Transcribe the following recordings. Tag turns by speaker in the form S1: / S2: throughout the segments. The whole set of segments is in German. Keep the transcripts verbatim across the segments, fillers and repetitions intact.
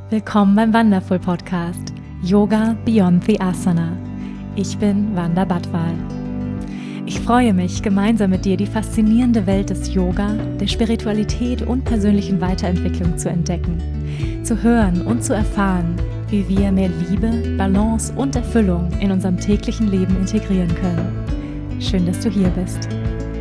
S1: Willkommen beim Wonderful Podcast Yoga Beyond the Asana. Ich bin Wanda Badwal. Ich freue mich, gemeinsam mit dir die faszinierende Welt des Yoga, der Spiritualität und persönlichen Weiterentwicklung zu entdecken, zu hören und zu erfahren, wie wir mehr Liebe, Balance und Erfüllung in unserem täglichen Leben integrieren können. Schön, dass du hier bist.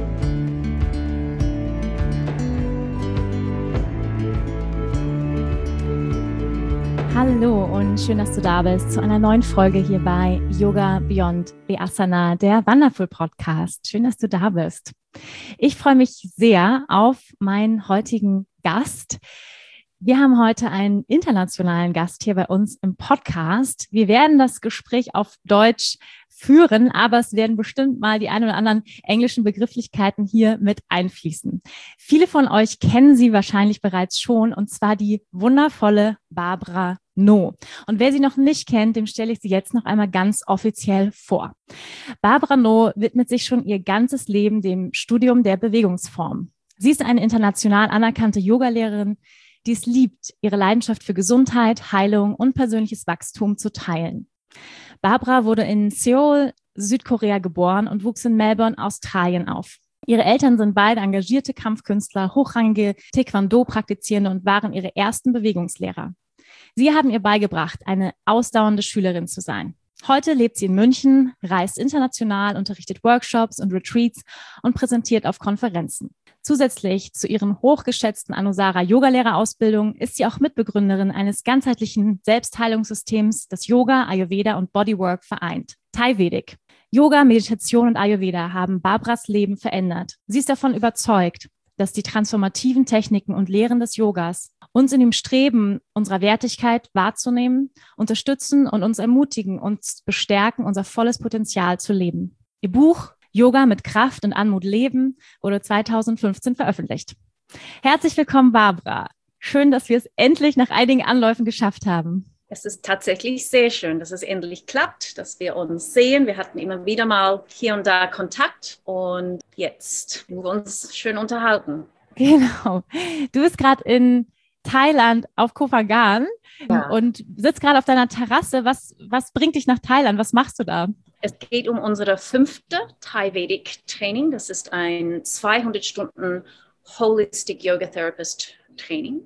S1: Hallo und schön, dass du da bist zu einer neuen Folge hier bei Yoga Beyond the Asana, der Wonderful Podcast. Schön, dass du da bist. Ich freue mich sehr auf meinen heutigen Gast. Wir haben heute einen internationalen Gast hier bei uns im Podcast. Wir werden das Gespräch auf Deutsch führen, aber es werden bestimmt mal die ein oder anderen englischen Begrifflichkeiten hier mit einfließen. Viele von euch kennen sie wahrscheinlich bereits schon, und zwar die wundervolle Barbara No. Und wer sie noch nicht kennt, dem stelle ich sie jetzt noch einmal ganz offiziell vor. Barbara No widmet sich schon ihr ganzes Leben dem Studium der Bewegungsform. Sie ist eine international anerkannte Yogalehrerin, die es liebt, ihre Leidenschaft für Gesundheit, Heilung und persönliches Wachstum zu teilen. Barbara wurde in Seoul, Südkorea geboren und wuchs in Melbourne, Australien auf. Ihre Eltern sind beide engagierte Kampfkünstler, hochrangige Taekwondo-Praktizierende und waren ihre ersten Bewegungslehrer. Sie haben ihr beigebracht, eine ausdauernde Schülerin zu sein. Heute lebt sie in München, reist international, unterrichtet Workshops und Retreats und präsentiert auf Konferenzen. Zusätzlich zu ihren hochgeschätzten Anusara-Yogalehrerausbildung ist sie auch Mitbegründerin eines ganzheitlichen Selbstheilungssystems, das Yoga, Ayurveda und Bodywork vereint. Thai Vedic. Yoga, Meditation und Ayurveda haben Barbaras Leben verändert. Sie ist davon überzeugt, dass die transformativen Techniken und Lehren des Yogas uns in dem Streben unserer Wertigkeit wahrzunehmen, unterstützen und uns ermutigen, uns bestärken, unser volles Potenzial zu leben. Ihr Buch Yoga mit Kraft und Anmut leben wurde zweitausendfünfzehn veröffentlicht. Herzlich willkommen, Barbara. Schön, dass wir es endlich nach einigen Anläufen geschafft haben.
S2: Es ist tatsächlich sehr schön, dass es endlich klappt, dass wir uns sehen. Wir hatten immer wieder mal hier und da Kontakt und jetzt wir uns schön unterhalten.
S1: Genau. Du bist gerade in Thailand auf Koh Phangan ja. und sitzt gerade auf deiner Terrasse. Was, was bringt dich nach Thailand? Was machst du da?
S2: Es geht um unsere fünfte Thai Vedic Training. Das ist ein zweihundert Stunden Holistic Yoga Therapist Training.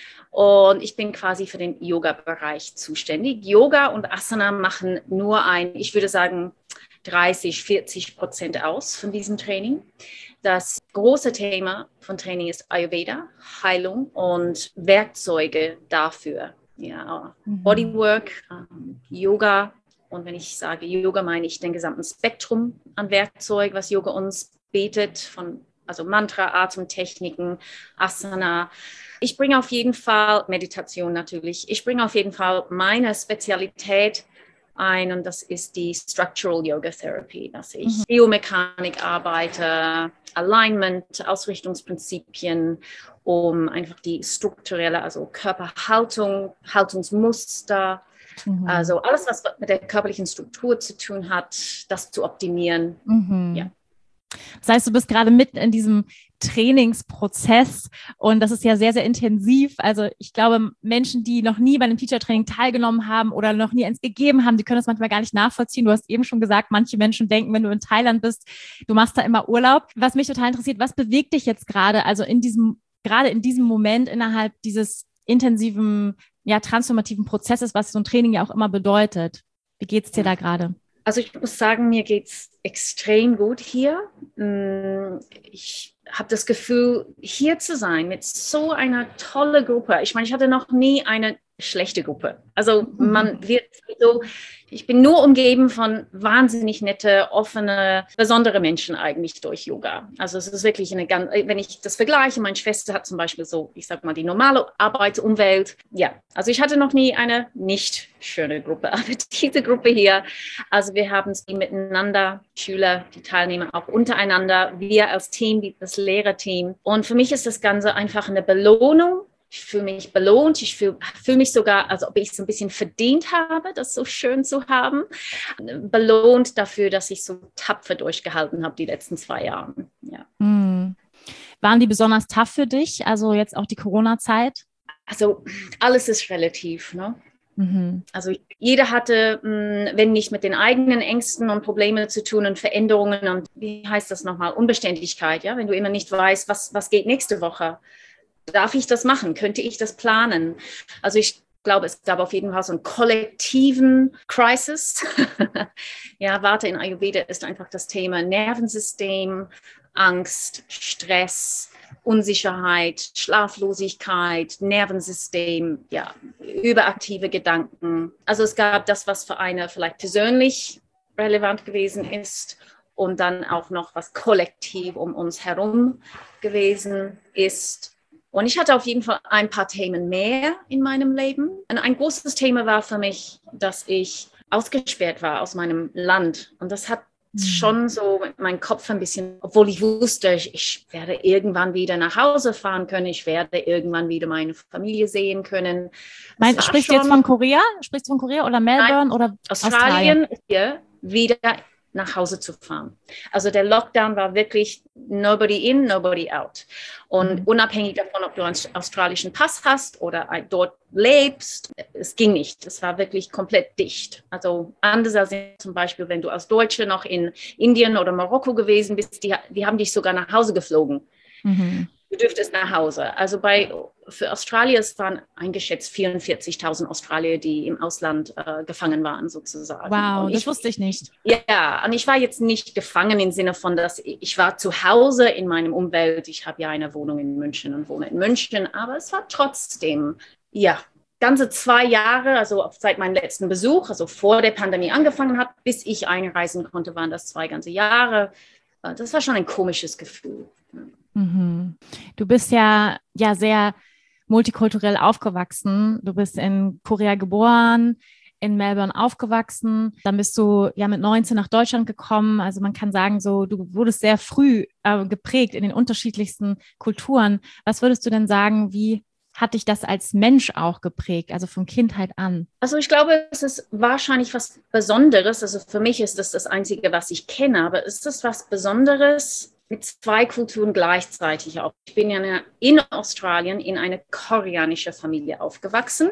S2: Und ich bin quasi für den Yoga-Bereich zuständig. Yoga und Asana machen nur ein, ich würde sagen, dreißig, vierzig Prozent aus von diesem Training. Das große Thema von Training ist Ayurveda, Heilung und Werkzeuge dafür. Ja, mhm. Bodywork, ähm, Yoga. Und wenn ich sage Yoga, meine ich den gesamten Spektrum an Werkzeug, was Yoga uns bietet, von also Mantra, Atemtechniken, Asana. Ich bringe auf jeden Fall Meditation natürlich. Ich bringe auf jeden Fall meine Spezialität ein, und das ist die Structural Yoga Therapy, dass ich mhm. Biomechanik arbeite, Alignment, Ausrichtungsprinzipien, um einfach die strukturelle, also Körperhaltung, Haltungsmuster, mhm. also alles, was mit der körperlichen Struktur zu tun hat, das zu optimieren.
S1: Mhm.
S2: Ja.
S1: Das heißt, du bist gerade mitten in diesem Trainingsprozess und das ist ja sehr, sehr intensiv. Also ich glaube, Menschen, die noch nie bei einem Teacher-Training teilgenommen haben oder noch nie eins gegeben haben, die können das manchmal gar nicht nachvollziehen. Du hast eben schon gesagt, manche Menschen denken, wenn du in Thailand bist, du machst da immer Urlaub. Was mich total interessiert, was bewegt dich jetzt gerade, also in diesem, gerade in diesem Moment innerhalb dieses intensiven, ja, transformativen Prozesses, was so ein Training ja auch immer bedeutet? Wie geht's dir da gerade?
S2: Also ich muss sagen, mir geht es extrem gut hier. Ich habe das Gefühl, hier zu sein mit so einer tollen Gruppe. Ich meine, ich hatte noch nie eine schlechte Gruppe. Also man wird so, ich bin nur umgeben von wahnsinnig nette, offene, besondere Menschen eigentlich durch Yoga. Also es ist wirklich eine ganz, wenn ich das vergleiche, meine Schwester hat zum Beispiel so, ich sag mal, die normale Arbeitsumwelt. Ja, also ich hatte noch nie eine nicht schöne Gruppe, aber diese Gruppe hier, also wir haben es miteinander, Schüler, die Teilnehmer auch untereinander, wir als Team, das Lehrerteam. Und für mich ist das Ganze einfach eine Belohnung. Ich fühle mich belohnt, ich fühle fühl mich sogar, als ob ich es ein bisschen verdient habe, das so schön zu haben. Belohnt dafür, dass ich so tapfer durchgehalten habe die letzten zwei Jahre. Ja.
S1: Mhm. Waren die besonders tough für dich, also jetzt auch die Corona-Zeit?
S2: also alles ist relativ, ne? Mhm. Also jeder hatte, wenn nicht mit den eigenen Ängsten und Problemen zu tun und Veränderungen und wie heißt das nochmal, Unbeständigkeit, ja, wenn du immer nicht weißt, was, was geht nächste Woche. Darf ich das machen? Könnte ich das planen? Also ich glaube, es gab auf jeden Fall so einen kollektiven Crisis. Ja, Vata in Ayurveda ist einfach das Thema Nervensystem, Angst, Stress, Unsicherheit, Schlaflosigkeit, Nervensystem, ja, überaktive Gedanken. Also es gab das, was für eine vielleicht persönlich relevant gewesen ist und dann auch noch was kollektiv um uns herum gewesen ist. Und ich hatte auf jeden Fall ein paar Themen mehr in meinem Leben. Und ein großes Thema war für mich, dass ich ausgesperrt war aus meinem Land. Und das hat mhm. schon so mit meinem Kopf ein bisschen, obwohl ich wusste, ich, ich werde irgendwann wieder nach Hause fahren können. Ich werde irgendwann wieder meine Familie sehen können.
S1: Mein, sprichst du jetzt von Korea? Sprichst du von Korea oder Melbourne Nein, oder
S2: Australien? Australien hier wieder nach Hause zu fahren. Also der Lockdown war wirklich nobody in, nobody out. Und mhm. unabhängig davon, ob du einen australischen Pass hast oder dort lebst, es ging nicht. Es war wirklich komplett dicht. Also anders als zum Beispiel, wenn du als Deutsche noch in Indien oder Marokko gewesen bist, die, die haben dich sogar nach Hause geflogen. Mhm. Du dürftest nach Hause. Also bei, für Australier, es waren eingeschätzt vierundvierzigtausend Australier, die im Ausland äh, gefangen waren, sozusagen.
S1: Wow,
S2: und
S1: das
S2: ich,
S1: wusste ich nicht.
S2: Ja, und ich war jetzt nicht gefangen im Sinne von, dass ich, ich war zu Hause in meinem Umwelt. Ich habe ja eine Wohnung in München und wohne in München, aber es war trotzdem, ja, ganze zwei Jahre, also seit meinem letzten Besuch, also vor der Pandemie angefangen hat, bis ich einreisen konnte, waren das zwei ganze Jahre. Das war schon ein komisches Gefühl.
S1: Mhm. Du bist ja, ja sehr multikulturell aufgewachsen. Du bist in Korea geboren, in Melbourne aufgewachsen. Dann bist du ja mit neunzehn nach Deutschland gekommen. Also man kann sagen, so du wurdest sehr früh äh, geprägt in den unterschiedlichsten Kulturen. Was würdest du denn sagen, wie hat dich das als Mensch auch geprägt, also von Kindheit an?
S2: Also ich glaube, es ist wahrscheinlich was Besonderes. Also für mich ist das das Einzige, was ich kenne. Aber ist das was Besonderes, mit zwei Kulturen gleichzeitig auch? Ich bin ja in Australien in eine koreanische Familie aufgewachsen.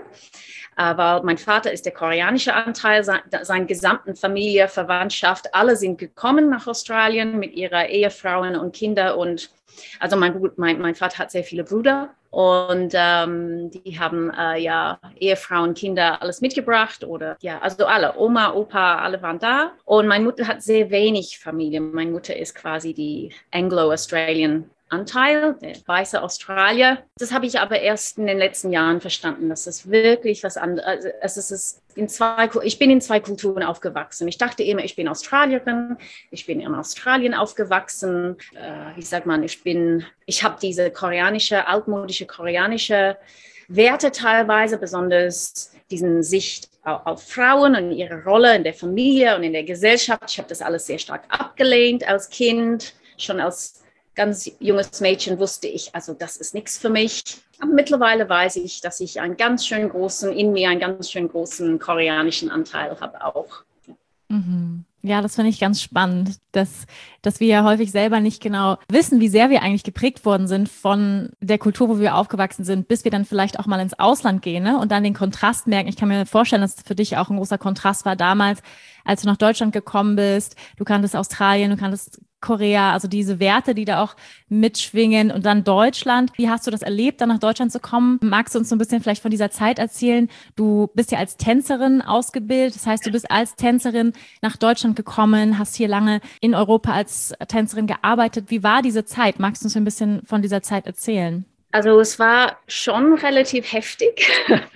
S2: Aber mein Vater ist der koreanische Anteil, sein, seine gesamte Familie, Verwandtschaft, alle sind gekommen nach Australien mit ihrer Ehefrauen und Kinder. Und also mein, mein, mein Vater hat sehr viele Brüder und ähm, die haben äh, ja Ehefrauen, Kinder, alles mitgebracht oder ja, also alle, Oma, Opa, alle waren da. Und meine Mutter hat sehr wenig Familie. Meine Mutter ist quasi die Anglo-Australian Anteil, der weiße Australier. Das habe ich aber erst in den letzten Jahren verstanden, dass es wirklich was anderes ist. Also es ist in zwei, ich bin in zwei Kulturen aufgewachsen. Ich dachte immer, ich bin Australierin, ich bin in Australien aufgewachsen. Äh, wie sagt man, ich bin, ich habe diese koreanische, altmodische koreanische Werte teilweise, besonders diesen Sicht auf, auf Frauen und ihre Rolle in der Familie und in der Gesellschaft. Ich habe das alles sehr stark abgelehnt als Kind, schon als ganz junges Mädchen wusste ich, also das ist nichts für mich. Aber mittlerweile weiß ich, dass ich einen ganz schön großen, in mir einen ganz schön großen koreanischen Anteil habe auch.
S1: Mhm. Ja, das finde ich ganz spannend, dass, dass wir ja häufig selber nicht genau wissen, wie sehr wir eigentlich geprägt worden sind von der Kultur, wo wir aufgewachsen sind, bis wir dann vielleicht auch mal ins Ausland gehen, ne? Und dann den Kontrast merken. Ich kann mir vorstellen, dass es für dich auch ein großer Kontrast war damals, als du nach Deutschland gekommen bist. Du kanntest Australien, du kanntest Korea, also diese Werte, die da auch mitschwingen und dann Deutschland. Wie hast du das erlebt, dann nach Deutschland zu kommen? Magst du uns so ein bisschen vielleicht von dieser Zeit erzählen? Du bist ja als Tänzerin ausgebildet, das heißt, du bist als Tänzerin nach Deutschland gekommen, hast hier lange in Europa als Tänzerin gearbeitet. Wie war diese Zeit? Magst du uns ein bisschen von dieser Zeit erzählen?
S2: Also es war schon relativ heftig.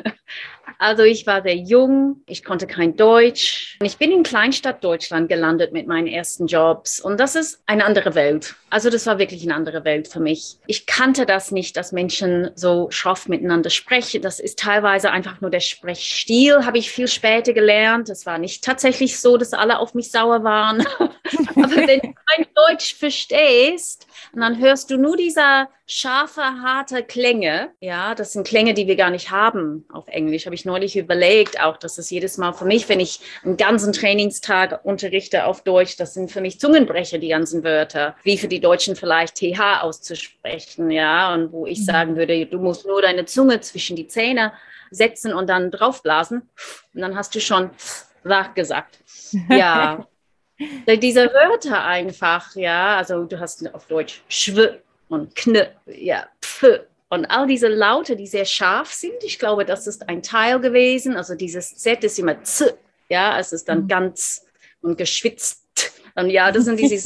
S2: Also ich war sehr jung, ich konnte kein Deutsch. Ich bin in Kleinstadt Deutschland gelandet mit meinen ersten Jobs und das ist eine andere Welt. Also das war wirklich eine andere Welt für mich. Ich kannte das nicht, dass Menschen so schroff miteinander sprechen. Das ist teilweise einfach nur der Sprechstil, habe ich viel später gelernt. Es war nicht tatsächlich so, dass alle auf mich sauer waren. Aber wenn du kein Deutsch verstehst und dann hörst du nur dieser scharfe, harte Klänge. Ja, das sind Klänge, die wir gar nicht haben auf Englisch. Habe ich neulich überlegt, auch dass es jedes Mal für mich, wenn ich einen ganzen Trainingstag unterrichte auf Deutsch, das sind für mich Zungenbrecher, die ganzen Wörter, wie für die Deutschen vielleicht T H auszusprechen, ja, und wo ich sagen würde, du musst nur deine Zunge zwischen die Zähne setzen und dann draufblasen und dann hast du schon wach gesagt. Ja, diese Wörter einfach, ja, also du hast auf Deutsch schw und kn, ja, pf und all diese Laute, die sehr scharf sind. Ich glaube, das ist ein Teil gewesen. Also dieses Z ist immer z, ja, es ist dann ganz und geschwitzt und ja, das sind dieses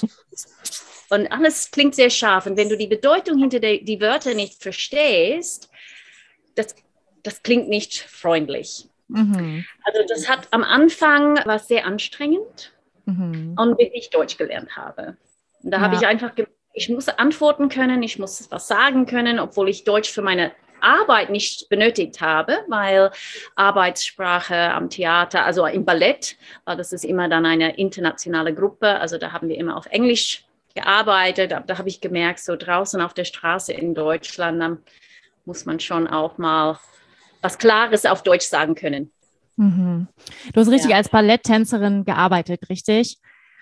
S2: und alles klingt sehr scharf und wenn du die Bedeutung hinter die, die Wörter nicht verstehst, das, das klingt nicht freundlich. Mhm. Also das hat am Anfang war es sehr anstrengend. Mhm. Und bis ich Deutsch gelernt habe. Und da ja. habe ich einfach, ge- ich muss antworten können, ich muss was sagen können, obwohl ich Deutsch für meine Arbeit nicht benötigt habe, weil Arbeitssprache am Theater, also im Ballett, das ist immer dann eine internationale Gruppe, also da haben wir immer auf Englisch gearbeitet, da, da habe ich gemerkt, so draußen auf der Straße in Deutschland, da muss man schon auch mal was Klares auf Deutsch sagen können.
S1: Mhm. Du hast richtig ja. als Balletttänzerin gearbeitet, richtig?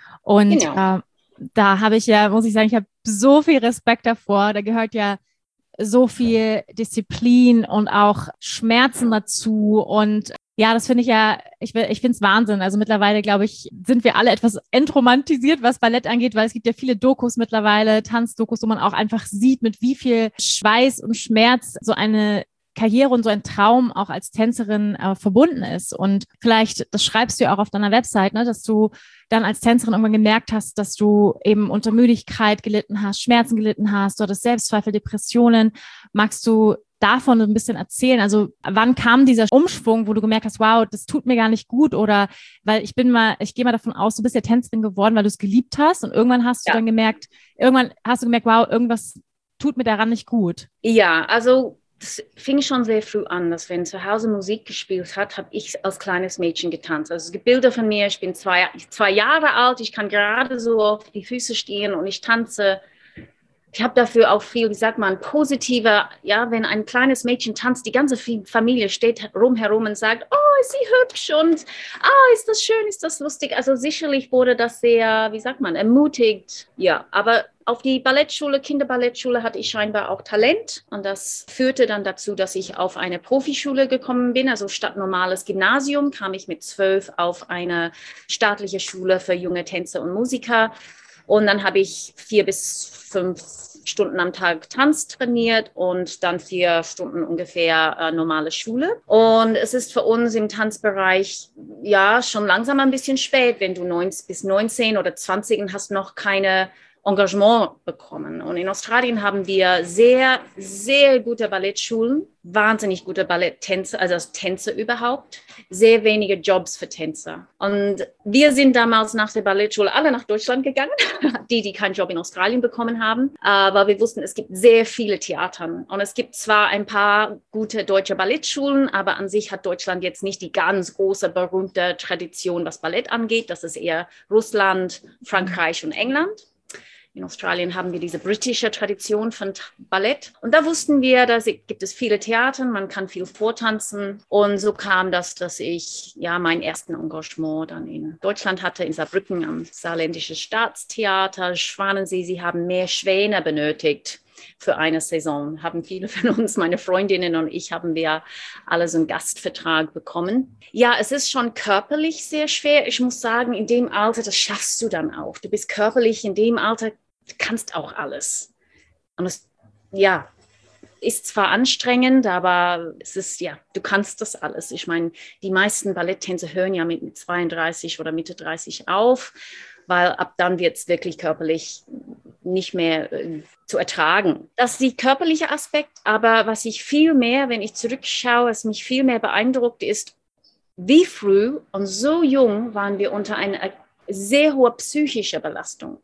S1: Und genau. äh, da habe ich ja, muss ich sagen, ich habe so viel Respekt davor. Da gehört ja so viel Disziplin und auch Schmerzen dazu. Und ja, das finde ich ja, ich, ich finde es Wahnsinn. Also mittlerweile, glaube ich, sind wir alle etwas entromantisiert, was Ballett angeht, weil es gibt ja viele Dokus mittlerweile, Tanzdokus, wo man auch einfach sieht, mit wie viel Schweiß und Schmerz so eine Karriere und so ein Traum auch als Tänzerin äh, verbunden ist. Und vielleicht, das schreibst du ja auch auf deiner Website, ne, dass du dann als Tänzerin irgendwann gemerkt hast, dass du eben unter Müdigkeit gelitten hast, Schmerzen gelitten hast, du hattest Selbstzweifel, Depressionen. Magst du davon ein bisschen erzählen? Also wann kam dieser Umschwung, wo du gemerkt hast, wow, das tut mir gar nicht gut? Oder weil ich bin mal, ich gehe mal davon aus, du bist ja Tänzerin geworden, weil du es geliebt hast und irgendwann hast du ja. dann gemerkt, irgendwann hast du gemerkt, wow, irgendwas tut mir daran nicht gut.
S2: Ja, also das fing schon sehr früh an, dass wenn zu Hause Musik gespielt hat, habe ich als kleines Mädchen getanzt. Also es gibt Bilder von mir, ich bin zwei, zwei Jahre alt, ich kann gerade so auf die Füße stehen und ich tanze. Ich habe dafür auch viel, wie sagt man, positiver, ja, wenn ein kleines Mädchen tanzt, die ganze Familie steht rumherum und sagt, oh, ist sie hübsch und ah, ist das schön, ist das lustig. Also sicherlich wurde das sehr, wie sagt man, ermutigt. Ja, aber auf die Ballettschule, Kinderballettschule hatte ich scheinbar auch Talent und das führte dann dazu, dass ich auf eine Profischule gekommen bin. Also statt normales Gymnasium kam ich mit zwölf auf eine staatliche Schule für junge Tänzer und Musiker. Und dann habe ich vier bis fünf Stunden am Tag Tanz trainiert und dann vier Stunden ungefähr äh, normale Schule. Und es ist für uns im Tanzbereich ja schon langsam ein bisschen spät, wenn du neunzehn bis neunzehn oder zwanzig und hast noch keine Engagement bekommen. Und in Australien haben wir sehr, sehr gute Ballettschulen, wahnsinnig gute Balletttänzer, also Tänzer überhaupt, sehr wenige Jobs für Tänzer. Und wir sind damals nach der Ballettschule alle nach Deutschland gegangen, die, die keinen Job in Australien bekommen haben, aber wir wussten, es gibt sehr viele Theater und es gibt zwar ein paar gute deutsche Ballettschulen, aber an sich hat Deutschland jetzt nicht die ganz große, berühmte Tradition, was Ballett angeht. Das ist eher Russland, Frankreich und England. In Australien haben wir diese britische Tradition von Ballett. Und da wussten wir, da gibt es viele Theater, man kann viel vortanzen. Und so kam das, dass ich ja meinen ersten Engagement dann in Deutschland hatte, in Saarbrücken am Saarländischen Staatstheater, Schwanensee. Sie haben mehr Schwäne benötigt für eine Saison. Haben viele von uns, meine Freundinnen und ich, haben wir alle so einen Gastvertrag bekommen. Ja, es ist schon körperlich sehr schwer. Ich muss sagen, in dem Alter, das schaffst du dann auch. Du bist körperlich in dem Alter, du kannst auch alles. Und es, ja, ist zwar anstrengend, aber es ist, ja, du kannst das alles. Ich meine, die meisten Balletttänzer hören ja mit, mit zweiunddreißig oder Mitte dreißig auf, weil ab dann wird es wirklich körperlich nicht mehr äh, zu ertragen. Das ist der körperliche Aspekt, aber was ich viel mehr, wenn ich zurückschaue, was mich viel mehr beeindruckt, ist, wie früh und so jung waren wir unter einer sehr hohen psychischen Belastung.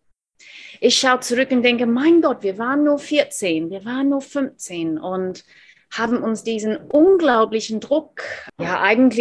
S2: Ich schaue zurück und denke, mein Gott, wir waren nur vierzehn, wir waren nur fünfzehn und haben uns diesen unglaublichen Druck ja eigentlich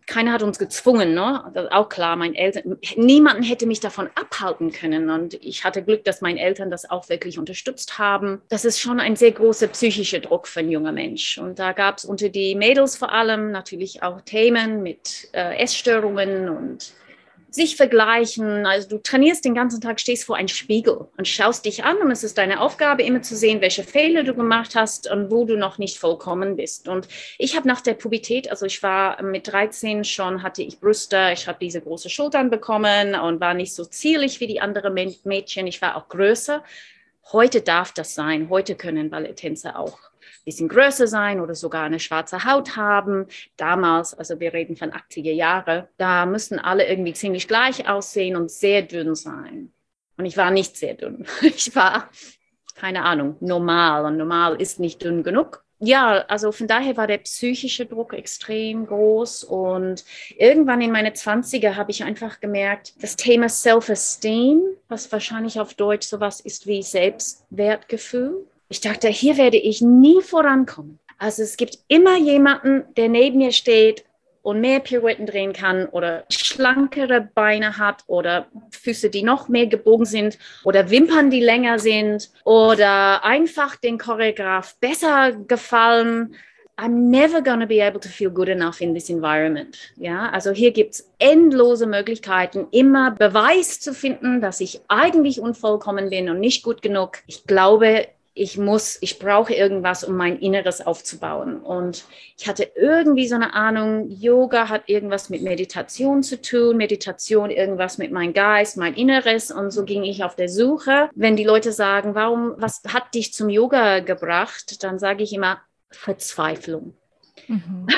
S2: keiner hat uns gezwungen, ne? Das ist auch klar, meine Eltern, niemanden hätte mich davon abhalten können und ich hatte Glück, dass meine Eltern das auch wirklich unterstützt haben. Das ist schon ein sehr großer psychischer Druck für ein junger Mensch und da gab es unter die Mädels vor allem natürlich auch Themen mit äh, Essstörungen und sich vergleichen. Also du trainierst den ganzen Tag, stehst vor einem Spiegel und schaust dich an und es ist deine Aufgabe, immer zu sehen, welche Fehler du gemacht hast und wo du noch nicht vollkommen bist. Und ich habe nach der Pubertät, also ich war mit dreizehn schon, hatte ich Brüste, ich habe diese großen Schultern bekommen und war nicht so zierlich wie die anderen Mädchen. Ich war auch größer. Heute darf das sein. Heute können Balletttänzer auch ein bisschen größer sein oder sogar eine schwarze Haut haben. Damals, also wir reden von achtziger Jahre, da müssten alle irgendwie ziemlich gleich aussehen und sehr dünn sein. Und ich war nicht sehr dünn. Ich war, keine Ahnung, normal. Und normal ist nicht dünn genug. Ja, also von daher war der psychische Druck extrem groß. Und irgendwann in meine Zwanziger habe ich einfach gemerkt, das Thema Self-Esteem, was wahrscheinlich auf Deutsch sowas ist wie Selbstwertgefühl. Ich dachte, hier werde ich nie vorankommen. Also es gibt immer jemanden, der neben mir steht und mehr Pirouetten drehen kann oder schlankere Beine hat oder Füße, die noch mehr gebogen sind oder Wimpern, die länger sind oder einfach den Choreograf besser gefallen. I'm never gonna be able to feel good enough in this environment. Ja, also hier gibt es endlose Möglichkeiten, immer Beweis zu finden, dass ich eigentlich unvollkommen bin und nicht gut genug. Ich glaube, ich muss, ich brauche irgendwas, um mein Inneres aufzubauen. Und ich hatte irgendwie so eine Ahnung, Yoga hat irgendwas mit Meditation zu tun, Meditation irgendwas mit meinem Geist, mein Inneres. Und so ging ich auf der Suche. Wenn die Leute sagen, warum, was hat dich zum Yoga gebracht, dann sage ich immer Verzweiflung. Mhm.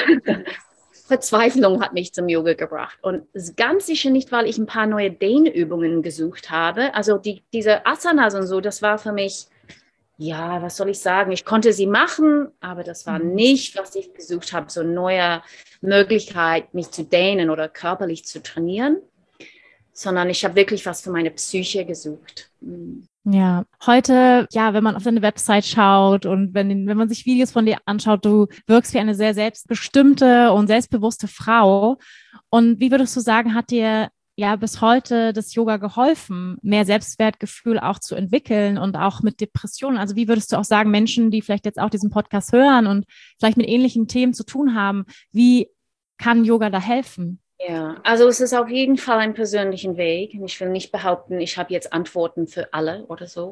S2: Verzweiflung hat mich zum Yoga gebracht. Und ganz sicher nicht, weil ich ein paar neue Dehnübungen gesucht habe. Also die, diese Asanas und so, das war für mich, ja, was soll ich sagen? Ich konnte sie machen, aber das war nicht, was ich gesucht habe, so eine neue Möglichkeit, mich zu dehnen oder körperlich zu trainieren, sondern ich habe wirklich was für meine Psyche gesucht.
S1: Ja, heute, ja, wenn man auf deine Website schaut und wenn, wenn man sich Videos von dir anschaut, du wirkst wie eine sehr selbstbestimmte und selbstbewusste Frau. Und wie würdest du sagen, hat dir ja bis heute das Yoga geholfen, mehr Selbstwertgefühl auch zu entwickeln und auch mit Depressionen? Also wie würdest du auch sagen, Menschen, die vielleicht jetzt auch diesen Podcast hören und vielleicht mit ähnlichen Themen zu tun haben, wie kann Yoga da helfen?
S2: Ja, also es ist auf jeden Fall ein persönlicher Weg. Ich will nicht behaupten, ich habe jetzt Antworten für alle oder so.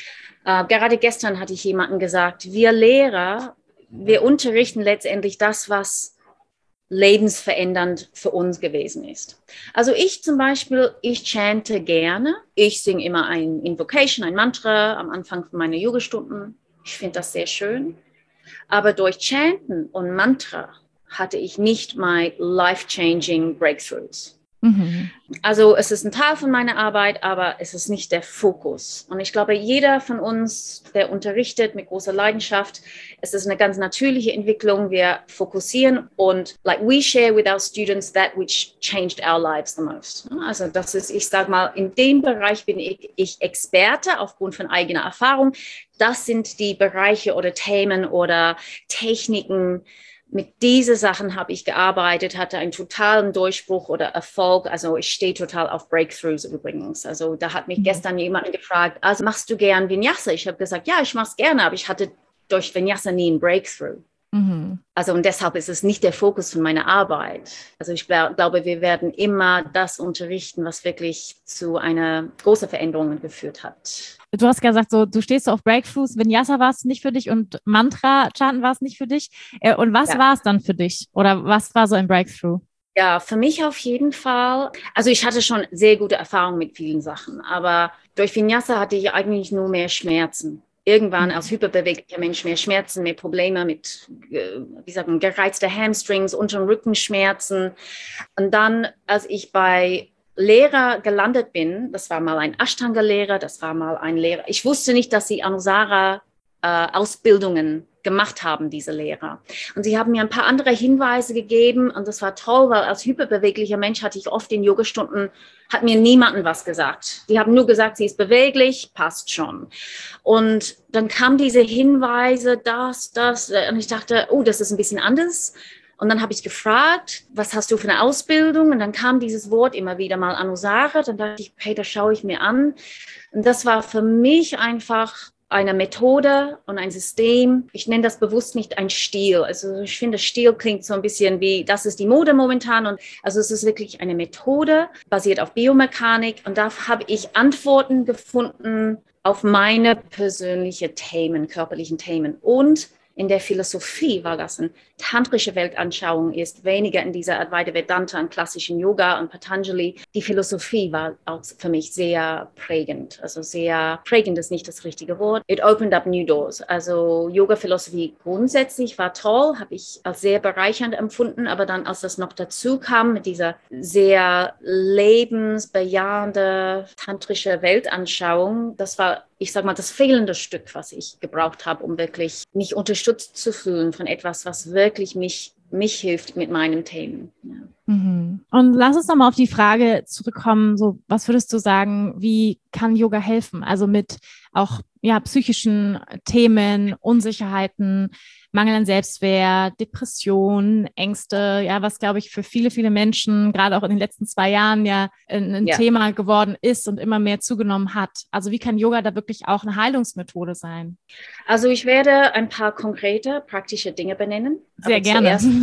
S2: Äh, gerade gestern hatte ich jemandem gesagt, wir Lehrer, wir unterrichten letztendlich das, was lebensverändernd für uns gewesen ist. Also ich zum Beispiel, ich chante gerne. Ich singe immer ein Invocation, ein Mantra am Anfang von meiner Yogastunden. Ich finde das sehr schön. Aber durch Chanten und Mantra hatte ich nicht my life-changing breakthroughs. Mhm. Also es ist ein Teil von meiner Arbeit, aber es ist nicht der Fokus. Und ich glaube, jeder von uns, der unterrichtet mit großer Leidenschaft, es ist eine ganz natürliche Entwicklung. Wir fokussieren und like we share with our students that which changed our lives the most. Also das ist, ich sage mal, in dem Bereich bin ich, ich Experte aufgrund von eigener Erfahrung. Das sind die Bereiche oder Themen oder Techniken. Mit diesen Sachen habe ich gearbeitet, hatte einen totalen Durchbruch oder Erfolg. Also ich stehe total auf Breakthroughs übrigens. Also da hat mich mhm. gestern jemand gefragt, also machst du gern Vinyasa? Ich habe gesagt, ja, ich mache es gerne, aber ich hatte durch Vinyasa nie einen Breakthrough. Mhm. Also und deshalb ist es nicht der Fokus von meiner Arbeit. Also ich glaub, glaube, wir werden immer das unterrichten, was wirklich zu einer großen Veränderung geführt hat.
S1: Du hast gesagt, so, du stehst so auf Breakthroughs, Vinyasa war es nicht für dich und Mantra-Chanten war es nicht für dich. Und was ja. war es dann für dich? Oder was war so ein Breakthrough?
S2: Ja, für mich auf jeden Fall. Also ich hatte schon sehr gute Erfahrungen mit vielen Sachen, aber durch Vinyasa hatte ich eigentlich nur mehr Schmerzen. Irgendwann als hyperbeweglicher Mensch mehr Schmerzen, mehr Probleme mit, wie sagt man, gereizte Hamstrings, unteren Rückenschmerzen. Und dann, als ich bei Lehrer gelandet bin, das war mal ein Ashtanga-Lehrer, das war mal ein Lehrer. Ich wusste nicht, dass sie Anusara äh, Ausbildungen gemacht haben, diese Lehrer. Und sie haben mir ein paar andere Hinweise gegeben und das war toll, weil als hyperbeweglicher Mensch hatte ich oft in Yogastunden, hat mir niemanden was gesagt. Die haben nur gesagt, sie ist beweglich, passt schon. Und dann kamen diese Hinweise, das, das, und ich dachte, oh, das ist ein bisschen anders. Und dann habe ich gefragt, was hast du für eine Ausbildung? Und dann kam dieses Wort immer wieder mal, Anusara. Dann dachte ich, hey, das schaue ich mir an. Und das war für mich einfach eine Methode und ein System. Ich nenne das bewusst nicht ein Stil. Also ich finde, Stil klingt so ein bisschen wie, das ist die Mode momentan. Und also es ist wirklich eine Methode, basiert auf Biomechanik. Und da habe ich Antworten gefunden auf meine persönlichen Themen, körperlichen Themen. Und in der Philosophie, weil das eine tantrische Weltanschauung ist, weniger in dieser Advaita Vedanta und klassischen Yoga und Patanjali. Die Philosophie war auch für mich sehr prägend. Also sehr prägend ist nicht das richtige Wort. It opened up new doors. Also Yoga-Philosophie grundsätzlich war toll, habe ich als sehr bereichernd empfunden, aber dann, als das noch dazu kam, mit dieser sehr lebensbejahende tantrische Weltanschauung, das war, ich sage mal, das fehlende Stück, was ich gebraucht habe, um wirklich mich unterstützt zu fühlen von etwas, was wirklich mich, mich hilft mit meinen Themen. Ja.
S1: Mhm. Und lass uns nochmal auf die Frage zurückkommen, so, was würdest du sagen, wie kann Yoga helfen? Also mit auch ja, psychischen Themen, Unsicherheiten, Mangel an Selbstwert, Depression, Ängste, ja, was, glaube ich, für viele, viele Menschen gerade auch in den letzten zwei Jahren ja ein, ein
S2: Ja.
S1: Thema geworden ist und immer mehr zugenommen hat. Also wie kann Yoga da wirklich auch eine Heilungsmethode sein?
S2: Also ich werde ein paar konkrete, praktische Dinge benennen.
S1: Sehr
S2: aber
S1: gerne.
S2: Zuerst,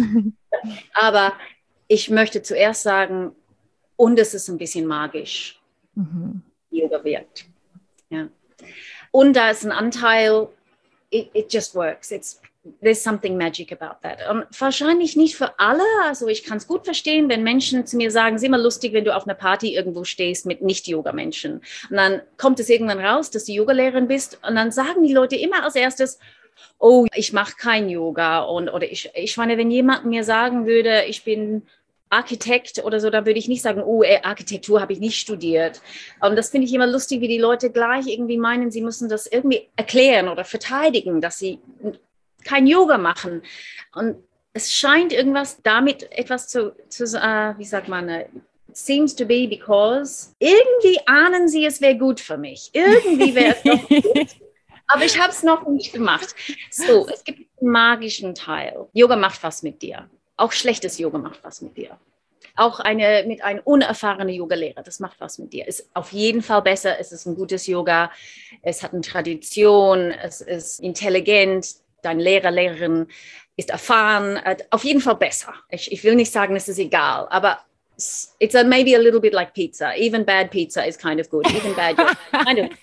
S2: aber ich möchte zuerst sagen, und es ist ein bisschen magisch,
S1: Mhm.
S2: Yoga wirkt. Ja. Und da ist ein Anteil, it, it just works. It's, there's something magic about that. Und wahrscheinlich nicht für alle. Also ich kann es gut verstehen, wenn Menschen zu mir sagen, es ist immer lustig, wenn du auf einer Party irgendwo stehst mit Nicht-Yoga-Menschen. Und dann kommt es irgendwann raus, dass du Yogalehrerin bist. Und dann sagen die Leute immer als erstes, oh, ich mache kein Yoga. Und, oder ich, ich meine, wenn jemand mir sagen würde, ich bin Architekt oder so, da würde ich nicht sagen, oh, Architektur habe ich nicht studiert. Und das finde ich immer lustig, wie die Leute gleich irgendwie meinen, sie müssen das irgendwie erklären oder verteidigen, dass sie kein Yoga machen. Und es scheint irgendwas damit etwas zu, zu uh, wie sagt man, uh, seems to be because irgendwie ahnen sie, es wäre gut für mich. Irgendwie wäre es doch gut. Aber ich habe es noch nicht gemacht. So, es gibt einen magischen Teil. Yoga macht was mit dir. Auch schlechtes Yoga macht was mit dir. Auch eine, mit einem unerfahrenen Yogalehrer, das macht was mit dir. Ist auf jeden Fall besser, es ist ein gutes Yoga, es hat eine Tradition, es ist intelligent, dein Lehrer, Lehrerin ist erfahren, auf jeden Fall besser. Ich, ich will nicht sagen, es ist egal, aber it's a, maybe a little bit like pizza. Even bad pizza is kind of good. Even bad yoga, kind of.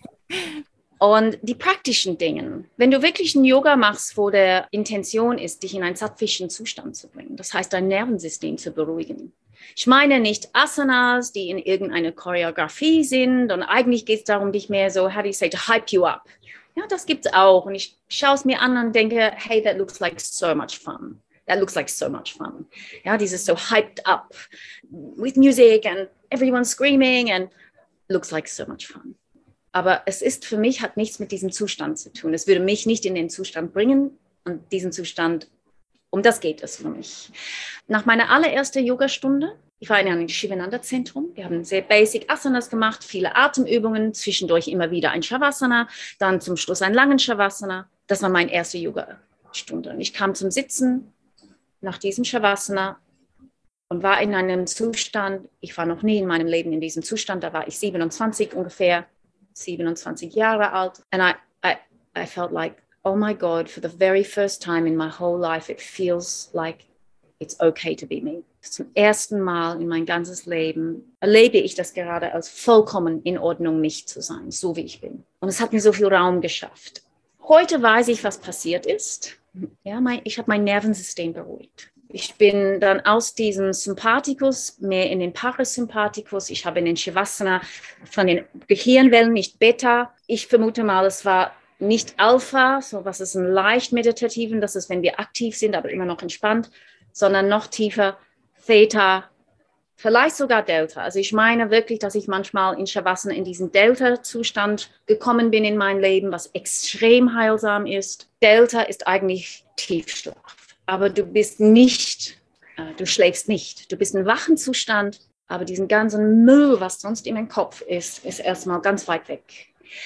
S2: Und die praktischen Dinge, wenn du wirklich ein Yoga machst, wo der Intention ist, dich in einen sattvischen Zustand zu bringen, das heißt, dein Nervensystem zu beruhigen. Ich meine nicht Asanas, die in irgendeiner Choreografie sind und eigentlich geht es darum, dich mehr so, how do you say, to hype you up. Ja, das gibt es auch und ich schaue es mir an und denke, hey, that looks like so much fun. That looks like so much fun. Ja, dieses so hyped up with music and everyone screaming and looks like so much fun. Aber es ist für mich, hat nichts mit diesem Zustand zu tun. Es würde mich nicht in den Zustand bringen und diesen Zustand, um das geht es für mich. Nach meiner allerersten Yogastunde, ich war in einem Shivananda-Zentrum, wir haben sehr basic Asanas gemacht, viele Atemübungen, zwischendurch immer wieder ein Shavasana, dann zum Schluss einen langen Shavasana. Das war meine erste Yogastunde. Und ich kam zum Sitzen nach diesem Shavasana und war in einem Zustand, ich war noch nie in meinem Leben in diesem Zustand, da war ich siebenundzwanzig ungefähr, siebenundzwanzig Jahre alt. And I, I, I felt like, oh my God, for the very first time in my whole life, it feels like it's okay to be me. Zum ersten Mal in mein ganzes Leben erlebe ich das gerade als vollkommen in Ordnung, mich zu sein, so wie ich bin. Und es hat mir so viel Raum geschafft. Heute weiß ich, was passiert ist. Ja, mein, ich habe mein Nervensystem beruhigt. Ich bin dann aus diesem Sympathikus mehr in den Parasympathikus. Ich habe in den Shavasana von den Gehirnwellen nicht Beta. Ich vermute mal, es war nicht Alpha, so was ist ein leicht meditativen, das ist, wenn wir aktiv sind, aber immer noch entspannt, sondern noch tiefer Theta, vielleicht sogar Delta. Also ich meine wirklich, dass ich manchmal in Shavasana in diesen Delta-Zustand gekommen bin in meinem Leben, was extrem heilsam ist. Delta ist eigentlich Tiefschlaf. Aber du bist nicht, äh, du schläfst nicht. Du bist in wachen Zustand, aber diesen ganzen Müll, was sonst in meinem Kopf ist, ist erstmal ganz weit weg.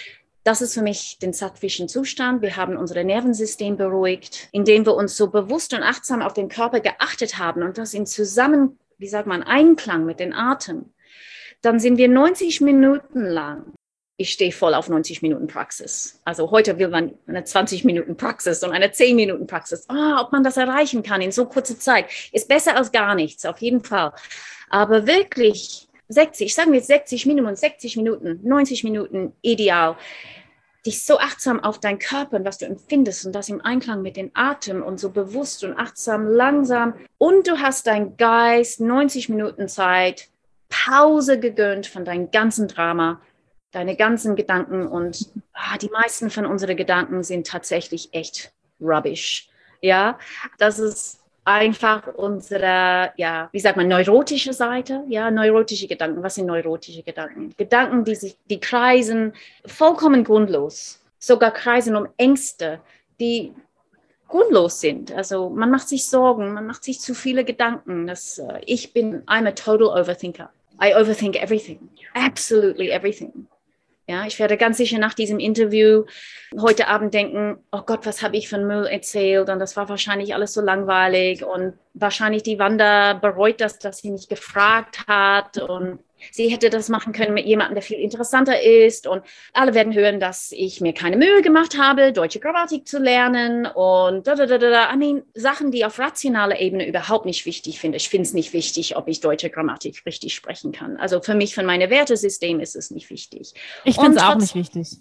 S2: Das ist für mich den sattvischen Zustand. Wir haben unser Nervensystem beruhigt, indem wir uns so bewusst und achtsam auf den Körper geachtet haben und das in zusammen, wie sagt man, Einklang mit dem Atem. Dann sind wir neunzig Minuten lang. Ich stehe voll auf neunzig Minuten Praxis. Also heute will man eine zwanzig Minuten Praxis und eine zehn Minuten Praxis. Ah, ob man das erreichen kann in so kurzer Zeit, ist besser als gar nichts, auf jeden Fall. Aber wirklich sechzig, ich sage jetzt sechzig Minimum, sechzig Minuten, neunzig Minuten ideal. Dich so achtsam auf deinen Körper und was du empfindest und das im Einklang mit dem Atem und so bewusst und achtsam, langsam. Und du hast deinen Geist neunzig Minuten Zeit, Pause gegönnt von deinem ganzen Drama, deine ganzen Gedanken und ah, die meisten von unseren Gedanken sind tatsächlich echt rubbish. Ja, das ist einfach unsere, ja, wie sagt man, neurotische Seite. Ja, neurotische Gedanken. Was sind neurotische Gedanken? Gedanken, die sich, die kreisen vollkommen grundlos. Sogar kreisen um Ängste, die grundlos sind. Also man macht sich Sorgen, man macht sich zu viele Gedanken. Das, uh, ich bin, I'm a total overthinker. I overthink everything. Absolutely everything. Ja, ich werde ganz sicher nach diesem Interview heute Abend denken, oh Gott, was habe ich für Müll erzählt und das war wahrscheinlich alles so langweilig und wahrscheinlich die Wanda bereut das, dass sie mich gefragt hat und sie hätte das machen können mit jemandem, der viel interessanter ist und alle werden hören, dass ich mir keine Mühe gemacht habe, deutsche Grammatik zu lernen und da, da, da, da. I mean, Sachen, die auf rationaler Ebene überhaupt nicht wichtig finde. Ich finde es nicht wichtig, ob ich deutsche Grammatik richtig sprechen kann. Also für mich, für meine Wertesystem ist es nicht wichtig.
S1: Ich finde es auch nicht wichtig.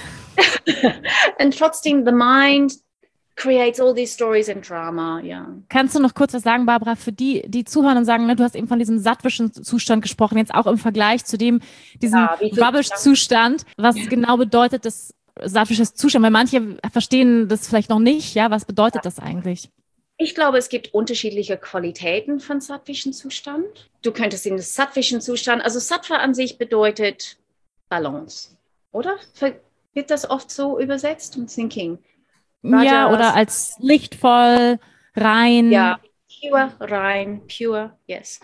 S2: Und trotzdem, the mind creates all these stories and drama, ja.
S1: Kannst du noch kurz was sagen, Barbara, für die, die zuhören und sagen, ne, du hast eben von diesem sattvischen Zustand gesprochen, jetzt auch im Vergleich zu dem, diesem
S2: ja,
S1: Rubbish-Zustand. Was ja. genau bedeutet das sattwische Zustand? Weil manche verstehen das vielleicht noch nicht, ja, was bedeutet ja. das eigentlich?
S2: Ich glaube, es gibt unterschiedliche Qualitäten von sattvischen Zustand. Du könntest in den sattvischen Zustand, also Sattva an sich bedeutet Balance, oder? Wird das oft so übersetzt? I'm thinking.
S1: Rajas. Ja, oder als lichtvoll, rein.
S2: Ja, pure, rein, pure, yes.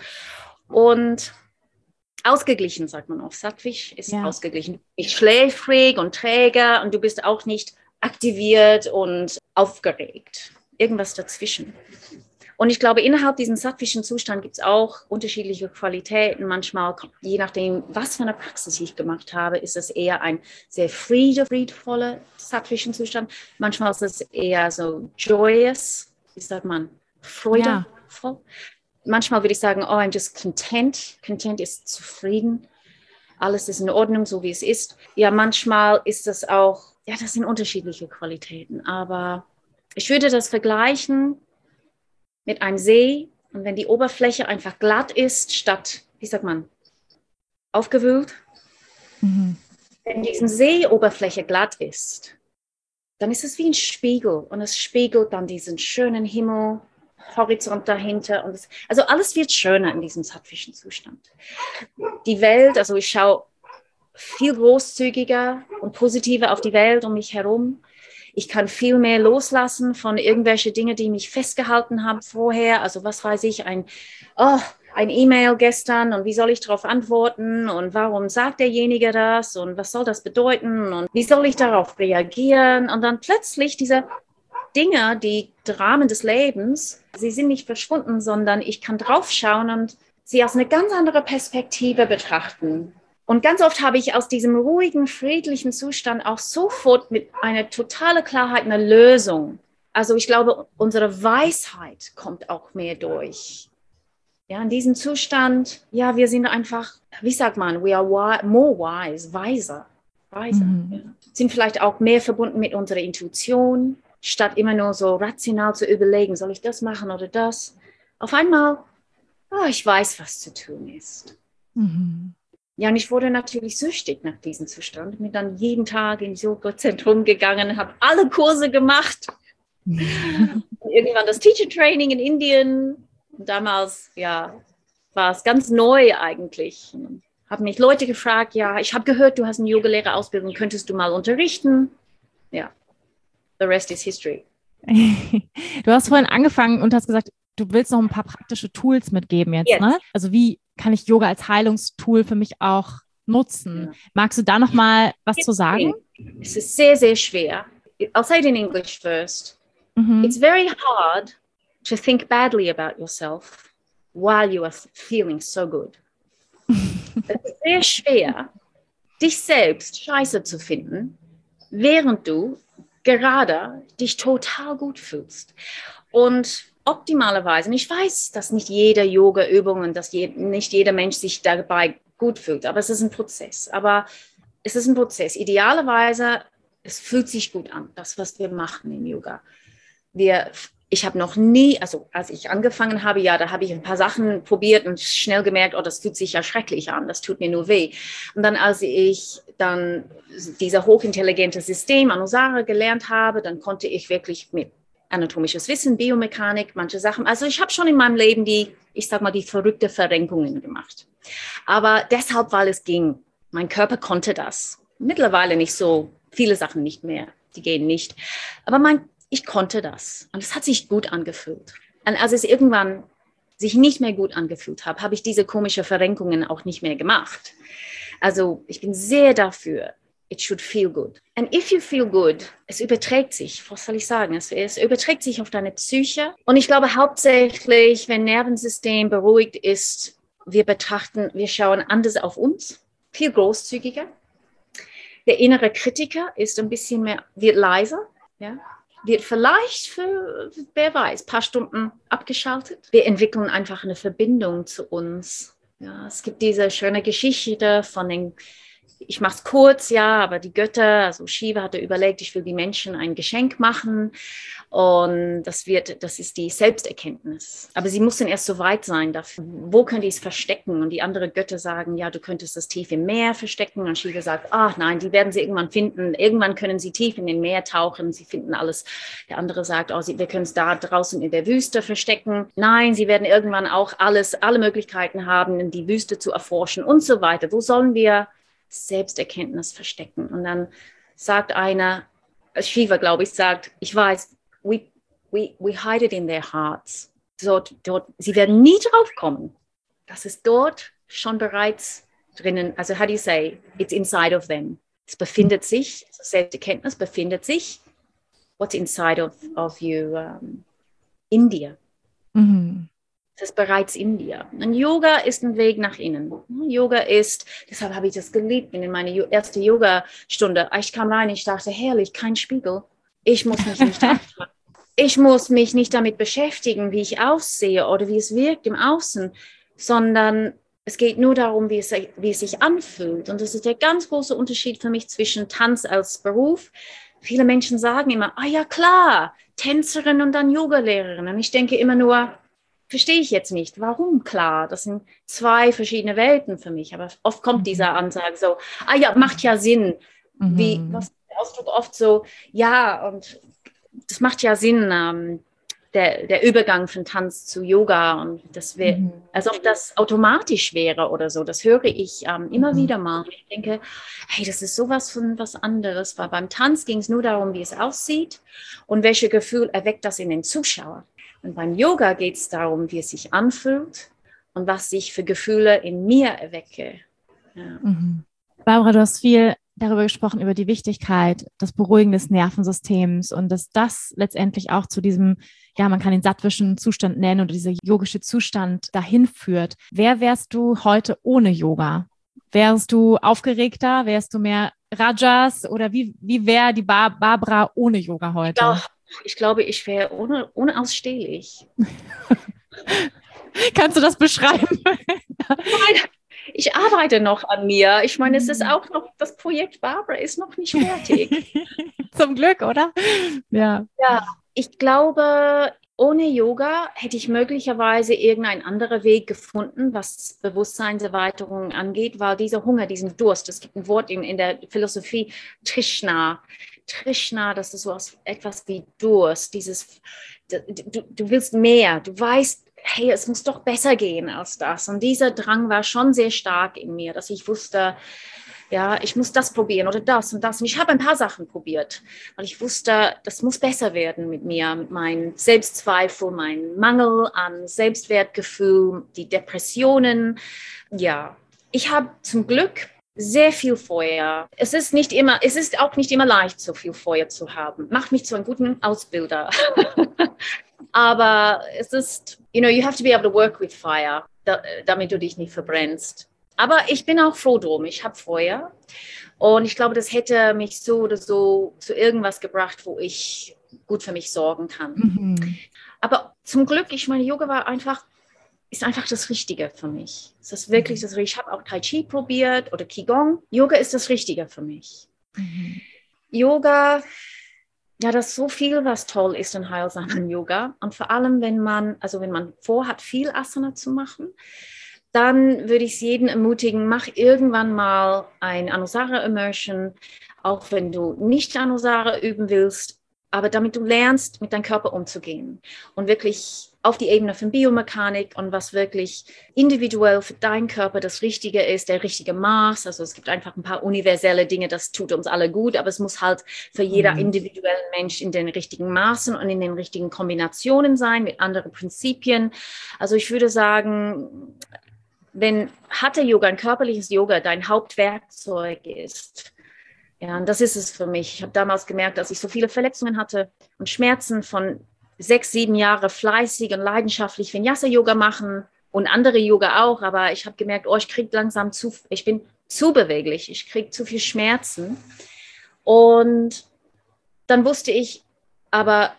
S2: Und ausgeglichen, sagt man auch. Sattvisch ist ja. ausgeglichen. Nicht schläfrig und träge und du bist auch nicht aktiviert und aufgeregt. Irgendwas dazwischen. Und ich glaube, innerhalb diesem sattvischen Zustand gibt es auch unterschiedliche Qualitäten. Manchmal, je nachdem, was für eine Praxis ich gemacht habe, ist es eher ein sehr friede, friedvoller sattwischen Zustand. Manchmal ist es eher so joyous, wie sagt man, freudevoll. Ja. Manchmal würde ich sagen, oh, I'm just content. Content ist zufrieden. Alles ist in Ordnung, so wie es ist. Ja, manchmal ist es auch, ja, das sind unterschiedliche Qualitäten. Aber ich würde das vergleichen mit einem See und wenn die Oberfläche einfach glatt ist, statt, wie sagt man, aufgewühlt. Mhm. Wenn diese Seeoberfläche glatt ist, dann ist es wie ein Spiegel und es spiegelt dann diesen schönen Himmel, Horizont dahinter. Und es, also alles wird schöner in diesem sattvischen Zustand. Die Welt, also ich schaue viel großzügiger und positiver auf die Welt um mich herum. Ich kann viel mehr loslassen von irgendwelchen Dingen, die mich festgehalten haben vorher. Also was weiß ich, ein, oh, ein E-Mail gestern und wie soll ich darauf antworten und warum sagt derjenige das und was soll das bedeuten und wie soll ich darauf reagieren? Und dann plötzlich diese Dinge, die Dramen des Lebens, sie sind nicht verschwunden, sondern ich kann draufschauen und sie aus einer ganz anderen Perspektive betrachten. Und ganz oft habe ich aus diesem ruhigen, friedlichen Zustand auch sofort mit einer totalen Klarheit eine Lösung. Also ich glaube, unsere Weisheit kommt auch mehr durch. Ja, in diesem Zustand, ja, wir sind einfach, wie sagt man, we are wi- more wise, weiser, weiser. Mhm. Ja. Sind vielleicht auch mehr verbunden mit unserer Intuition, statt immer nur so rational zu überlegen, soll ich das machen oder das? Auf einmal, oh, ich weiß, was zu tun ist. Mhm. Ja, und ich wurde natürlich süchtig nach diesem Zustand. Ich bin dann jeden Tag ins Yoga-Zentrum gegangen, habe alle Kurse gemacht. Irgendwann das Teacher Training in Indien. Und damals, ja, war es ganz neu eigentlich. Haben mich Leute gefragt, ja, ich habe gehört, du hast eine Yogalehrerausbildung, könntest du mal unterrichten? Ja, the rest is history.
S1: Du hast vorhin angefangen und hast gesagt, du willst noch ein paar praktische Tools mitgeben jetzt, yes. ne? Also wie kann ich Yoga als Heilungstool für mich auch nutzen.
S2: Ja.
S1: Magst du da noch mal was zu sagen?
S2: Es ist sehr, sehr schwer. I'll say it in English first. Mhm. It's very hard to think badly about yourself while you are feeling so good. Es ist sehr schwer, dich selbst scheiße zu finden, während du gerade dich total gut fühlst. Und optimalerweise, und ich weiß, dass nicht jede Yoga-Übung und dass je, nicht jeder Mensch sich dabei gut fühlt, aber es ist ein Prozess. Aber es ist ein Prozess. Idealerweise, es fühlt sich gut an, das, was wir machen im Yoga. Wir, ich habe noch nie, also als ich angefangen habe, ja, da habe ich ein paar Sachen probiert und schnell gemerkt, oh, das fühlt sich ja schrecklich an, das tut mir nur weh. Und dann, als ich dann dieses hochintelligente System Anusara gelernt habe, dann konnte ich wirklich mit anatomisches Wissen, Biomechanik, manche Sachen. Also ich habe schon in meinem Leben die, ich sag mal, die verrückte Verrenkungen gemacht. Aber deshalb, weil es ging. Mein Körper konnte das. Mittlerweile nicht so, viele Sachen nicht mehr, die gehen nicht. Aber mein, ich konnte das. Und es hat sich gut angefühlt. Und als es irgendwann sich nicht mehr gut angefühlt hat, habe ich diese komischen Verrenkungen auch nicht mehr gemacht. Also ich bin sehr dafür, it should feel good. And if you feel good, es überträgt sich, was soll ich sagen, es, es überträgt sich auf deine Psyche. Und ich glaube hauptsächlich, wenn Nervensystem beruhigt ist, wir betrachten, wir schauen anders auf uns, viel großzügiger. Der innere Kritiker ist ein bisschen mehr, wird leiser, ja, wird vielleicht für, wer weiß, ein paar Stunden abgeschaltet. Wir entwickeln einfach eine Verbindung zu uns. Ja, es gibt diese schöne Geschichte von den, ich mache es kurz, ja, aber die Götter, also Shiva hatte überlegt, ich will die Menschen ein Geschenk machen und das wird, das ist die Selbsterkenntnis. Aber sie mussten erst so weit sein dafür. Wo können die es verstecken? Und die anderen Götter sagen, ja, du könntest das tief im Meer verstecken. Und Shiva sagt, ach nein, die werden sie irgendwann finden. Irgendwann können sie tief in den Meer tauchen. Sie finden alles. Der andere sagt, oh, sie, wir können es da draußen in der Wüste verstecken. Nein, sie werden irgendwann auch alles, alle Möglichkeiten haben, die Wüste zu erforschen und so weiter. Wo sollen wir Selbsterkenntnis verstecken? Und dann sagt einer, Shiva, glaube ich, sagt, ich weiß, we, we, we hide it in their hearts. Dort, dort, sie werden nie drauf kommen. Das ist dort schon bereits drinnen. Also, how do you say? It's inside of them. Es befindet sich, Selbsterkenntnis befindet sich. What's inside of, of you? Um, in dir. Mhm. Das ist bereits in dir. Und Yoga ist ein Weg nach innen. Yoga ist, deshalb habe ich das geliebt in meiner ersten Yoga-Stunde. Ich kam rein, ich dachte, herrlich, kein Spiegel. Ich muss mich nicht anschauen. Ich muss mich nicht damit beschäftigen, wie ich aussehe oder wie es wirkt im Außen, sondern es geht nur darum, wie es, wie es sich anfühlt. Und das ist der ganz große Unterschied für mich zwischen Tanz als Beruf. Viele Menschen sagen immer, ah ja klar, Tänzerin und dann Yogalehrerin. Und ich denke immer nur, verstehe ich jetzt nicht. Warum? Klar, das sind zwei verschiedene Welten für mich. Aber oft kommt diese Ansage so, ah ja, macht ja Sinn. Mhm. Wie, was ist der Ausdruck oft so, ja, und das macht ja Sinn, ähm, der, der Übergang von Tanz zu Yoga. Und das wäre, mhm. als ob das automatisch wäre oder so. Das höre ich ähm, immer mhm. wieder mal. Ich denke, hey, das ist sowas von was anderes. Weil beim Tanz ging es nur darum, wie es aussieht und welche Gefühl erweckt das in den Zuschauer. Und beim Yoga geht es darum, wie es sich anfühlt und was ich für Gefühle in mir erwecke. Ja.
S1: Mhm. Barbara, du hast viel darüber gesprochen, über die Wichtigkeit des Beruhigen des Nervensystems und dass das letztendlich auch zu diesem, ja, man kann den sattwischen Zustand nennen oder dieser yogische Zustand dahin führt. Wer wärst du heute ohne Yoga? Wärst du aufgeregter? Wärst du mehr Rajas? Oder wie, wie wäre die Bar- Barbara ohne Yoga heute?
S2: Ja. Ich glaube, ich wäre ohne, unausstehlich.
S1: Kannst du das beschreiben?
S2: Nein, ich arbeite noch an mir. Ich meine, es ist auch noch, das Projekt Barbara ist noch nicht fertig.
S1: Zum Glück, oder? Ja.
S2: Ja, ich glaube, ohne Yoga hätte ich möglicherweise irgendeinen anderen Weg gefunden, was Bewusstseinserweiterung angeht, weil dieser Hunger, diesen Durst, es gibt ein Wort in, in der Philosophie, Trishna. Trishna, das ist so etwas wie Durst, dieses, du, du willst mehr, du weißt, hey, es muss doch besser gehen als das. Und dieser Drang war schon sehr stark in mir, dass ich wusste, ja, ich muss das probieren oder das und das. Und ich habe ein paar Sachen probiert, weil ich wusste, das muss besser werden mit mir, mit meinem Selbstzweifel, meinem Mangel an Selbstwertgefühl, die Depressionen. Ja, ich habe zum Glück sehr viel Feuer. Es ist nicht immer, es ist auch nicht immer leicht, so viel Feuer zu haben. Macht mich zu einem guten Ausbilder. Aber es ist, you know, you have to be able to work with fire, da, damit du dich nicht verbrennst. Aber ich bin auch froh drum. Ich habe Feuer. Und ich glaube, das hätte mich so oder so zu irgendwas gebracht, wo ich gut für mich sorgen kann. Mhm. Aber zum Glück, ich meine, Yoga war einfach, ist einfach das Richtige für mich. Es ist wirklich das Richtige. Ich habe auch Tai Chi probiert oder Qigong. Yoga ist das Richtige für mich. Mhm. Yoga, ja, das ist so viel, was toll ist und heilsam im Yoga. Und vor allem, wenn man, also wenn man vorhat, viel Asana zu machen, dann würde ich es jeden ermutigen, mach irgendwann mal ein Anusara Immersion, auch wenn du nicht Anusara üben willst, aber damit du lernst, mit deinem Körper umzugehen und wirklich auf die Ebene von Biomechanik und was wirklich individuell für deinen Körper das Richtige ist, der richtige Maß. Also es gibt einfach ein paar universelle Dinge, das tut uns alle gut, aber es muss halt für jeder mhm. individuellen Mensch in den richtigen Maßen und in den richtigen Kombinationen sein, mit anderen Prinzipien. Also ich würde sagen, wenn Hatha Yoga, ein körperliches Yoga, dein Hauptwerkzeug ist, ja, und das ist es für mich. Ich habe damals gemerkt, dass ich so viele Verletzungen hatte und Schmerzen von sechs, sieben Jahre fleißig und leidenschaftlich Vinyasa-Yoga machen und andere Yoga auch, aber ich habe gemerkt, oh, ich kriege langsam zu, ich bin zu beweglich, ich kriege zu viel Schmerzen. Und dann wusste ich, aber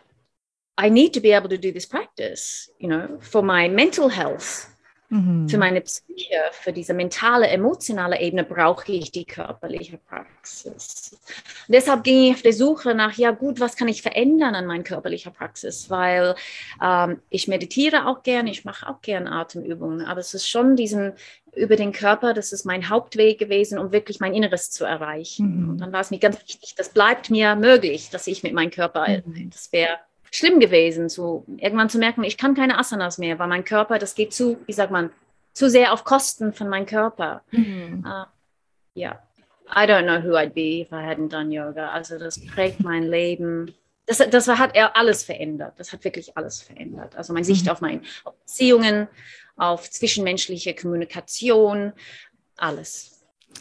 S2: I need to be able to do this practice, you know, for my mental health. Mhm. Für meine Psyche, für diese mentale, emotionale Ebene brauche ich die körperliche Praxis. Und deshalb ging ich auf der Suche nach, ja gut, was kann ich verändern an meiner körperlichen Praxis? Weil ähm, ich meditiere auch gerne, ich mache auch gerne Atemübungen, aber es ist schon diesen über den Körper, das ist mein Hauptweg gewesen, um wirklich mein Inneres zu erreichen. Mhm. Und dann war es mir ganz wichtig, das bleibt mir möglich, dass ich mit meinem Körper, mhm. das wäre schlimm gewesen, so irgendwann zu merken, ich kann keine Asanas mehr, weil mein Körper, das geht zu, wie sagt man, zu sehr auf Kosten von meinem Körper. Mhm. Uh, yeah, I don't know who I'd be if I hadn't done yoga. Also das prägt mein Leben. Das, das hat alles verändert. Das hat wirklich alles verändert. Also meine Sicht mhm. auf meine auf Beziehungen, auf zwischenmenschliche Kommunikation, alles.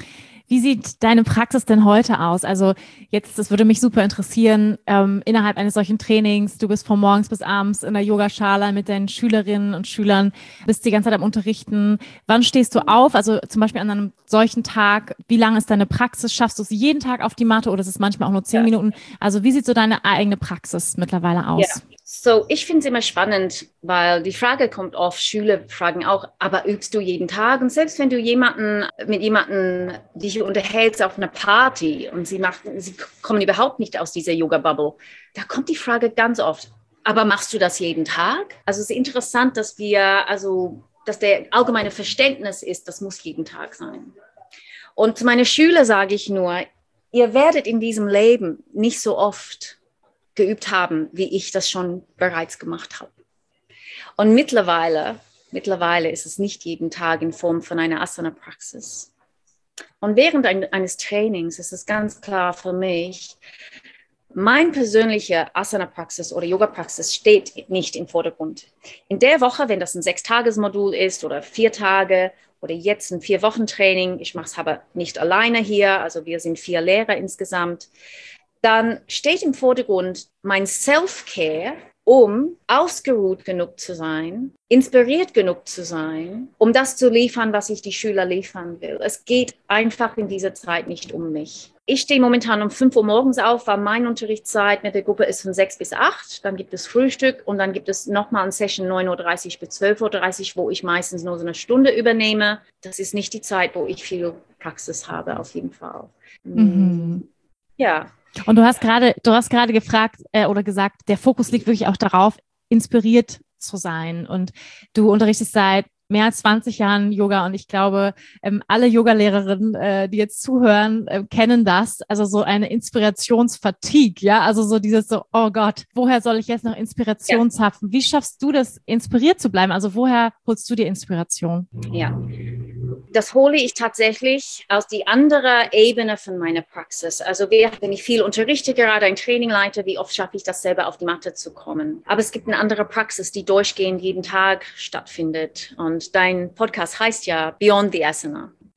S1: Wie sieht deine Praxis denn heute aus? Also jetzt, das würde mich super interessieren, ähm, innerhalb eines solchen Trainings, du bist von morgens bis abends in der Yogaschala mit deinen Schülerinnen und Schülern, bist die ganze Zeit am Unterrichten. Wann stehst du auf? Also zum Beispiel an einem solchen Tag, wie lange ist deine Praxis? Schaffst du es jeden Tag auf die Matte oder ist es manchmal auch nur zehn ja. Minuten? Also wie sieht so deine eigene Praxis mittlerweile aus?
S2: Ja. So, ich finde es immer spannend, weil die Frage kommt oft, Schüler fragen auch, aber übst du jeden Tag? Und selbst wenn du jemanden, mit jemandem dich unterhältst auf einer Party und sie, macht, sie kommen überhaupt nicht aus dieser Yoga-Bubble, da kommt die Frage ganz oft, aber machst du das jeden Tag? Also es ist interessant, dass wir, also, dass der allgemeine Verständnis ist, das muss jeden Tag sein. Und zu meinen Schülern sage ich nur, ihr werdet in diesem Leben nicht so oft geübt haben, wie ich das schon bereits gemacht habe. Und mittlerweile, mittlerweile ist es nicht jeden Tag in Form von einer Asana-Praxis. Und während ein, eines Trainings ist es ganz klar für mich, meine persönliche Asana-Praxis oder Yoga-Praxis steht nicht im Vordergrund. In der Woche, wenn das ein Sechstages-Modul ist oder vier Tage oder jetzt ein Vier-Wochen-Training, ich mache es aber nicht alleine hier, also wir sind vier Lehrer insgesamt, dann steht im Vordergrund mein Self-Care, um ausgeruht genug zu sein, inspiriert genug zu sein, um das zu liefern, was ich die Schüler liefern will. Es geht einfach in dieser Zeit nicht um mich. Ich stehe momentan um fünf Uhr morgens auf, weil meine Unterrichtszeit mit der Gruppe ist von sechs bis acht. Dann gibt es Frühstück und dann gibt es nochmal eine Session neun Uhr dreißig bis zwölf Uhr dreißig, wo ich meistens nur so eine Stunde übernehme. Das ist nicht die Zeit, wo ich viel Praxis habe, auf jeden Fall. Mhm. Ja.
S1: Und du hast gerade, du hast gerade gefragt äh, oder gesagt, der Fokus liegt wirklich auch darauf, inspiriert zu sein. Und du unterrichtest seit mehr als zwanzig Jahren Yoga und ich glaube, ähm, alle Yogalehrerinnen, äh, die jetzt zuhören, äh, kennen das. Also so eine Inspirationsfatigue, ja, also so dieses so, oh Gott, woher soll ich jetzt noch Inspiration ja. zapfen? Wie schaffst du das, inspiriert zu bleiben? Also woher holst du dir Inspiration?
S2: Ja, das hole ich tatsächlich aus die andere Ebene von meiner Praxis. Also wenn ich viel unterrichte, gerade ein Training leite, wie oft schaffe ich das selber auf die Matte zu kommen? Aber es gibt eine andere Praxis, die durchgehend jeden Tag stattfindet. Und dein Podcast heißt ja Beyond the Asana.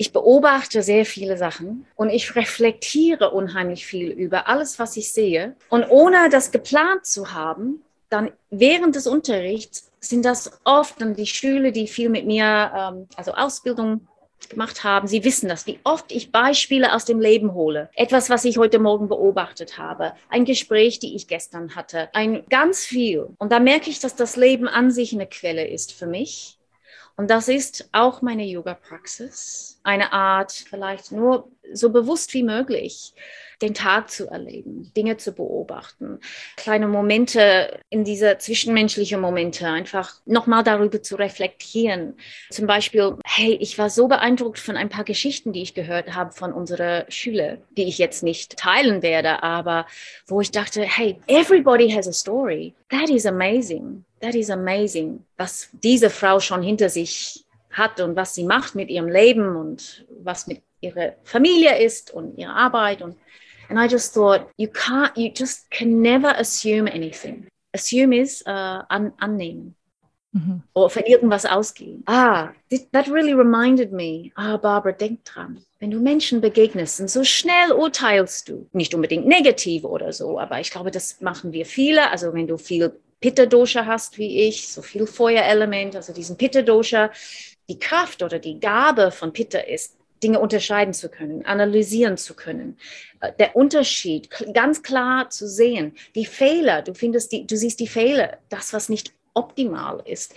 S2: ich beobachte sehr viele Sachen und ich reflektiere unheimlich viel über alles, was ich sehe. Und ohne das geplant zu haben, dann während des Unterrichts sind das oft dann die Schüler, die viel mit mir, ähm, also Ausbildung gemacht haben. Sie wissen das, wie oft ich Beispiele aus dem Leben hole. Etwas, was ich heute Morgen beobachtet habe. Ein Gespräch, die ich gestern hatte. Ein ganz viel. Und da merke ich, dass das Leben an sich eine Quelle ist für mich. Und das ist auch meine Yoga-Praxis. Eine Art, vielleicht nur so bewusst wie möglich, den Tag zu erleben, Dinge zu beobachten, kleine Momente in diese zwischenmenschlichen Momente, einfach nochmal darüber zu reflektieren. Zum Beispiel, hey, ich war so beeindruckt von ein paar Geschichten, die ich gehört habe von unserer Schüler, die ich jetzt nicht teilen werde, aber wo ich dachte, hey, everybody has a story. That is amazing. That is amazing, was diese Frau schon hinter sich hat und was sie macht mit ihrem Leben und was mit ihrer Familie ist und ihrer Arbeit. Und and I just thought, you can't, you just can never assume anything. Assume is uh, an, annehmen. Mhm. Oder von irgendwas ausgehen. Ah, that really reminded me. Ah, Barbara, denk dran. Wenn du Menschen begegnest und so schnell urteilst du, nicht unbedingt negativ oder so, aber ich glaube, das machen wir viele. Also wenn du viel Pitta-Dosha hast wie ich, so viel Feuerelement, also diesen Pitta-Dosha, die Kraft oder die Gabe von Pitta ist, Dinge unterscheiden zu können, analysieren zu können. Der Unterschied ganz klar zu sehen. Die Fehler, du findest die, du siehst die Fehler, das, was nicht optimal ist.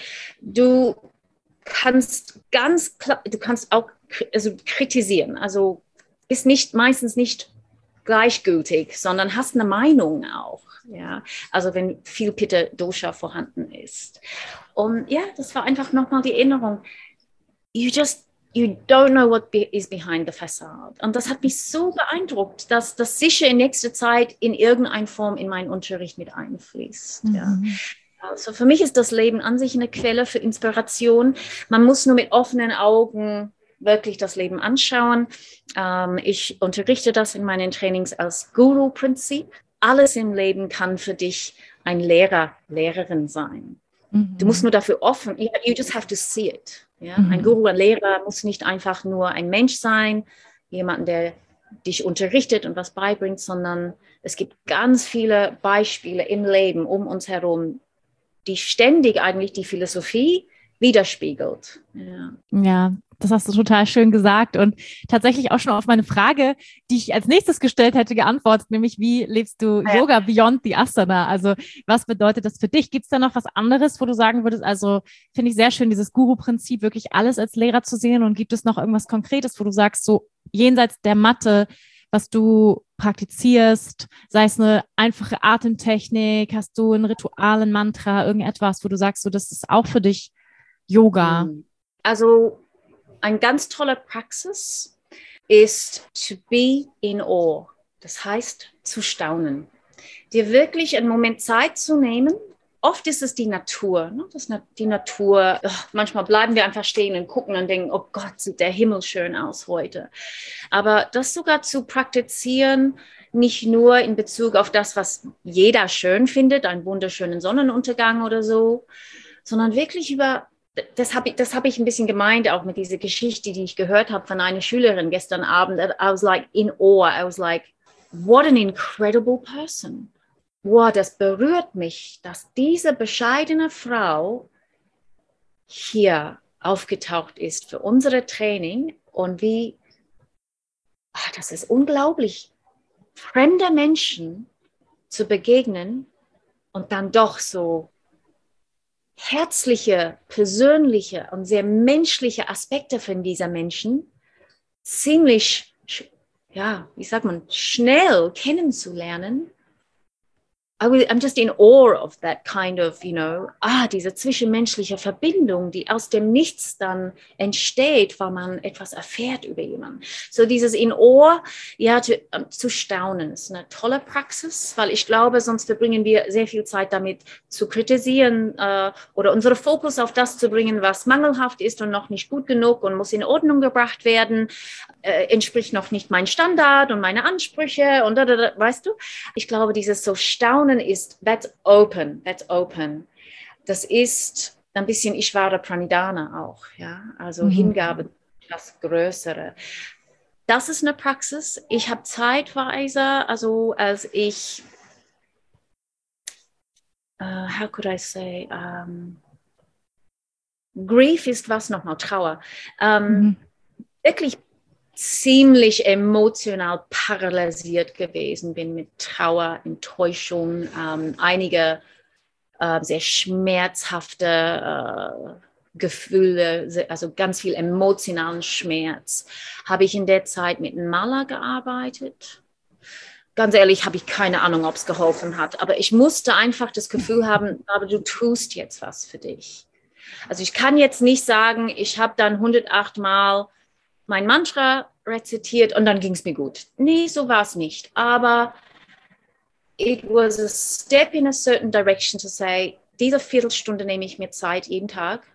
S2: Du kannst ganz klar, du kannst auch also kritisieren, also bist nicht meistens nicht gleichgültig, sondern hast eine Meinung auch. Ja, also wenn viel Pitta-Dosha vorhanden ist. Und ja, das war einfach nochmal die Erinnerung. You just, you don't know what be, is behind the facade. Und das hat mich so beeindruckt, dass das sicher in nächster Zeit in irgendeiner Form in meinen Unterricht mit einfließt. Mhm. Ja. Also für mich ist das Leben an sich eine Quelle für Inspiration. Man muss nur mit offenen Augen wirklich das Leben anschauen. Ähm, ich unterrichte das in meinen Trainings als Guru-Prinzip. Alles im Leben kann für dich ein Lehrer, Lehrerin sein. Mhm. Du musst nur dafür offen, you just have to see it. Ja? Mhm. Ein Guru, ein Lehrer muss nicht einfach nur ein Mensch sein, jemand, der dich unterrichtet und was beibringt, sondern es gibt ganz viele Beispiele im Leben um uns herum, die ständig eigentlich die Philosophie widerspiegelt. Ja.
S1: Ja, das hast du total schön gesagt und tatsächlich auch schon auf meine Frage, die ich als nächstes gestellt hätte, geantwortet, nämlich wie lebst du ja. Yoga beyond the Asana? Also was bedeutet das für dich? Gibt es da noch was anderes, wo du sagen würdest, also finde ich sehr schön, dieses Guru-Prinzip, wirklich alles als Lehrer zu sehen, und gibt es noch irgendwas Konkretes, wo du sagst, so jenseits der Matte, was du praktizierst, sei es eine einfache Atemtechnik, hast du ein Ritual, ein Mantra, irgendetwas, wo du sagst, so das ist auch für dich Yoga?
S2: Also eine ganz tolle Praxis ist to be in awe. Das heißt, zu staunen. Dir wirklich einen Moment Zeit zu nehmen. Oft ist es die Natur. Ne? Das, die Natur, oh, manchmal bleiben wir einfach stehen und gucken und denken, oh Gott, sieht der Himmel schön aus heute. Aber das sogar zu praktizieren, nicht nur in Bezug auf das, was jeder schön findet, einen wunderschönen Sonnenuntergang oder so, sondern wirklich über Das habe ich, das hab ich ein bisschen gemeint, auch mit dieser Geschichte, die ich gehört habe von einer Schülerin gestern Abend. I was like in awe. I was like, what an incredible person. Wow, das berührt mich, dass diese bescheidene Frau hier aufgetaucht ist für unser Training. Und wie, ach, das ist unglaublich, fremde Menschen zu begegnen und dann doch so herzliche, persönliche und sehr menschliche Aspekte von dieser Menschen ziemlich, ja, wie sagt man, schnell kennenzulernen. I will, I'm just in awe of that kind of, you know, ah, diese zwischenmenschliche Verbindung, die aus dem Nichts dann entsteht, weil man etwas erfährt über jemanden. So dieses in awe, ja, zu, um, zu staunen, ist eine tolle Praxis, weil ich glaube, sonst verbringen wir sehr viel Zeit damit zu kritisieren äh, oder unseren Fokus auf das zu bringen, was mangelhaft ist und noch nicht gut genug und muss in Ordnung gebracht werden, äh, entspricht noch nicht meinem Standard und meine Ansprüche und da, da, da, weißt du? Ich glaube, dieses so Staunen ist, that's open, that's open. Das ist ein bisschen Ishvara Pranidhana auch, ja, also mhm. Hingabe, das Größere. Das ist eine Praxis. Ich habe zeitweise, also als ich, uh, how could I say, um, Grief ist was nochmal, Trauer, um, mhm. wirklich ziemlich emotional paralysiert gewesen bin mit Trauer, Enttäuschung, um, einige uh, sehr schmerzhafte uh, Gefühle, also ganz viel emotionalen Schmerz. Habe ich in der Zeit mit einem Maler gearbeitet. Ganz ehrlich, habe ich keine Ahnung, ob es geholfen hat. Aber ich musste einfach das Gefühl haben, aber du tust jetzt was für dich. Also ich kann jetzt nicht sagen, ich habe dann hundertacht Mal mein Mantra rezitiert und dann ging es mir gut. Nee, so war es nicht. Aber it was a step in a certain direction to say, diese Viertelstunde nehme ich mir Zeit jeden Tag.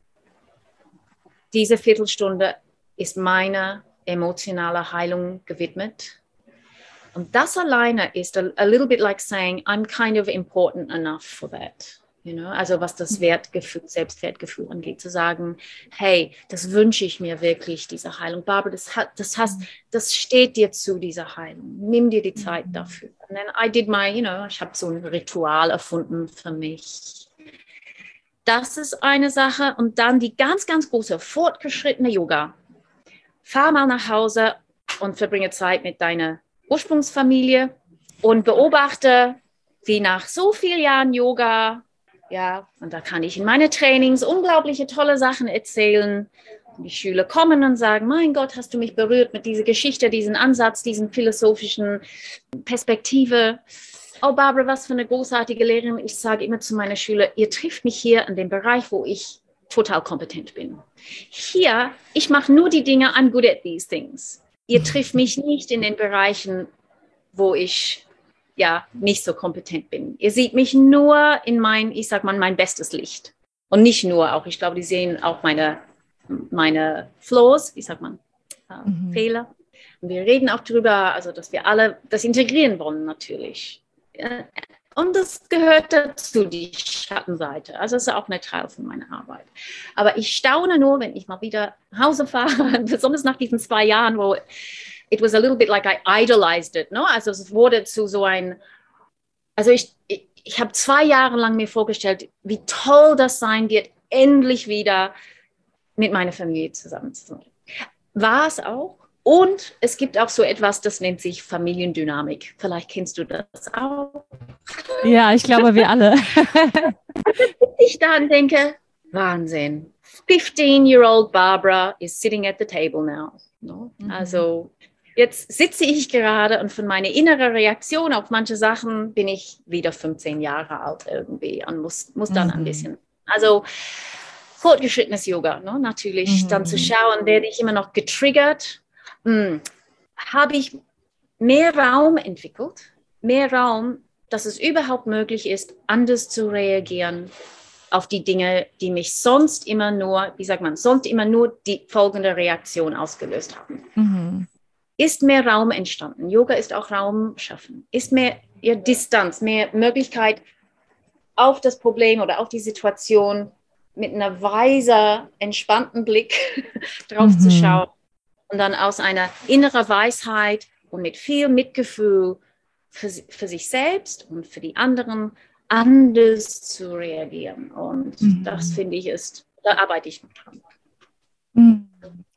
S2: Diese Viertelstunde ist meiner emotionalen Heilung gewidmet. Und das alleine ist a, a little bit like saying, I'm kind of important enough for that. You know? Also was das Wertgefühl, Selbstwertgefühl angeht, zu sagen, hey, das wünsche ich mir wirklich, diese Heilung. Barbara, das, hat, das, hast, das steht dir zu, diese Heilung. Nimm dir die Zeit dafür. And then I did my, you know, ich habe so ein Ritual erfunden für mich. Das ist eine Sache. Und dann die ganz, ganz große, fortgeschrittene Yoga. Fahr mal nach Hause und verbringe Zeit mit deiner Ursprungsfamilie und beobachte, wie nach so vielen Jahren Yoga, ja, und da kann ich in meine Trainings unglaubliche tolle Sachen erzählen. Und die Schüler kommen und sagen, mein Gott, hast du mich berührt mit dieser Geschichte, diesen Ansatz, diesen philosophischen Perspektive. Oh, Barbara, was für eine großartige Lehrerin. Ich sage immer zu meinen Schülern, ihr trifft mich hier in dem Bereich, wo ich total kompetent bin. Hier, ich mache nur die Dinge, I'm good at these things. Ihr trifft mich nicht in den Bereichen, wo ich ja nicht so kompetent bin. Ihr seht mich nur in mein, ich sag mal, mein bestes Licht. Und nicht nur auch, ich glaube, die sehen auch meine, meine Flaws, wie sagt man, äh, mhm. Fehler. Und wir reden auch darüber, also dass wir alle das integrieren wollen natürlich. Und das gehört dazu, die Schattenseite. Also das ist auch neutral von meiner Arbeit. Aber ich staune nur, wenn ich mal wieder nach Hause fahre, besonders nach diesen zwei Jahren, wo it was a little bit like I idolized it. No? Also es wurde zu so ein, also ich, ich, ich habe zwei Jahre lang mir vorgestellt, wie toll das sein wird, endlich wieder mit meiner Familie zusammen zu sein. War es auch. Und es gibt auch so etwas, das nennt sich Familiendynamik. Vielleicht kennst du das auch.
S1: Ja, ich glaube, wir alle.
S2: Ich dann denke, Wahnsinn. fifteen-year-old Barbara is sitting at the table now. No? Mhm. Also jetzt sitze ich gerade und von meiner inneren Reaktion auf manche Sachen bin ich wieder fünfzehn Jahre alt irgendwie und muss, muss dann mhm. ein bisschen. Also fortgeschrittenes Yoga, no? Natürlich. Mhm. Dann zu schauen, werde ich immer noch getriggert. Hm. Habe ich mehr Raum entwickelt, mehr Raum, dass es überhaupt möglich ist, anders zu reagieren auf die Dinge, die mich sonst immer nur, wie sagt man, sonst immer nur die folgende Reaktion ausgelöst haben. Mhm. Ist mehr Raum entstanden. Yoga ist auch Raum schaffen. Ist mehr ja, Distanz, mehr Möglichkeit, auf das Problem oder auf die Situation mit einer weise, entspannten Blick drauf mhm. zu schauen. Und dann aus einer inneren Weisheit und mit viel Mitgefühl für, für sich selbst und für die anderen anders zu reagieren. Und mhm. das finde ich ist, da arbeite ich noch dran.
S1: Mhm.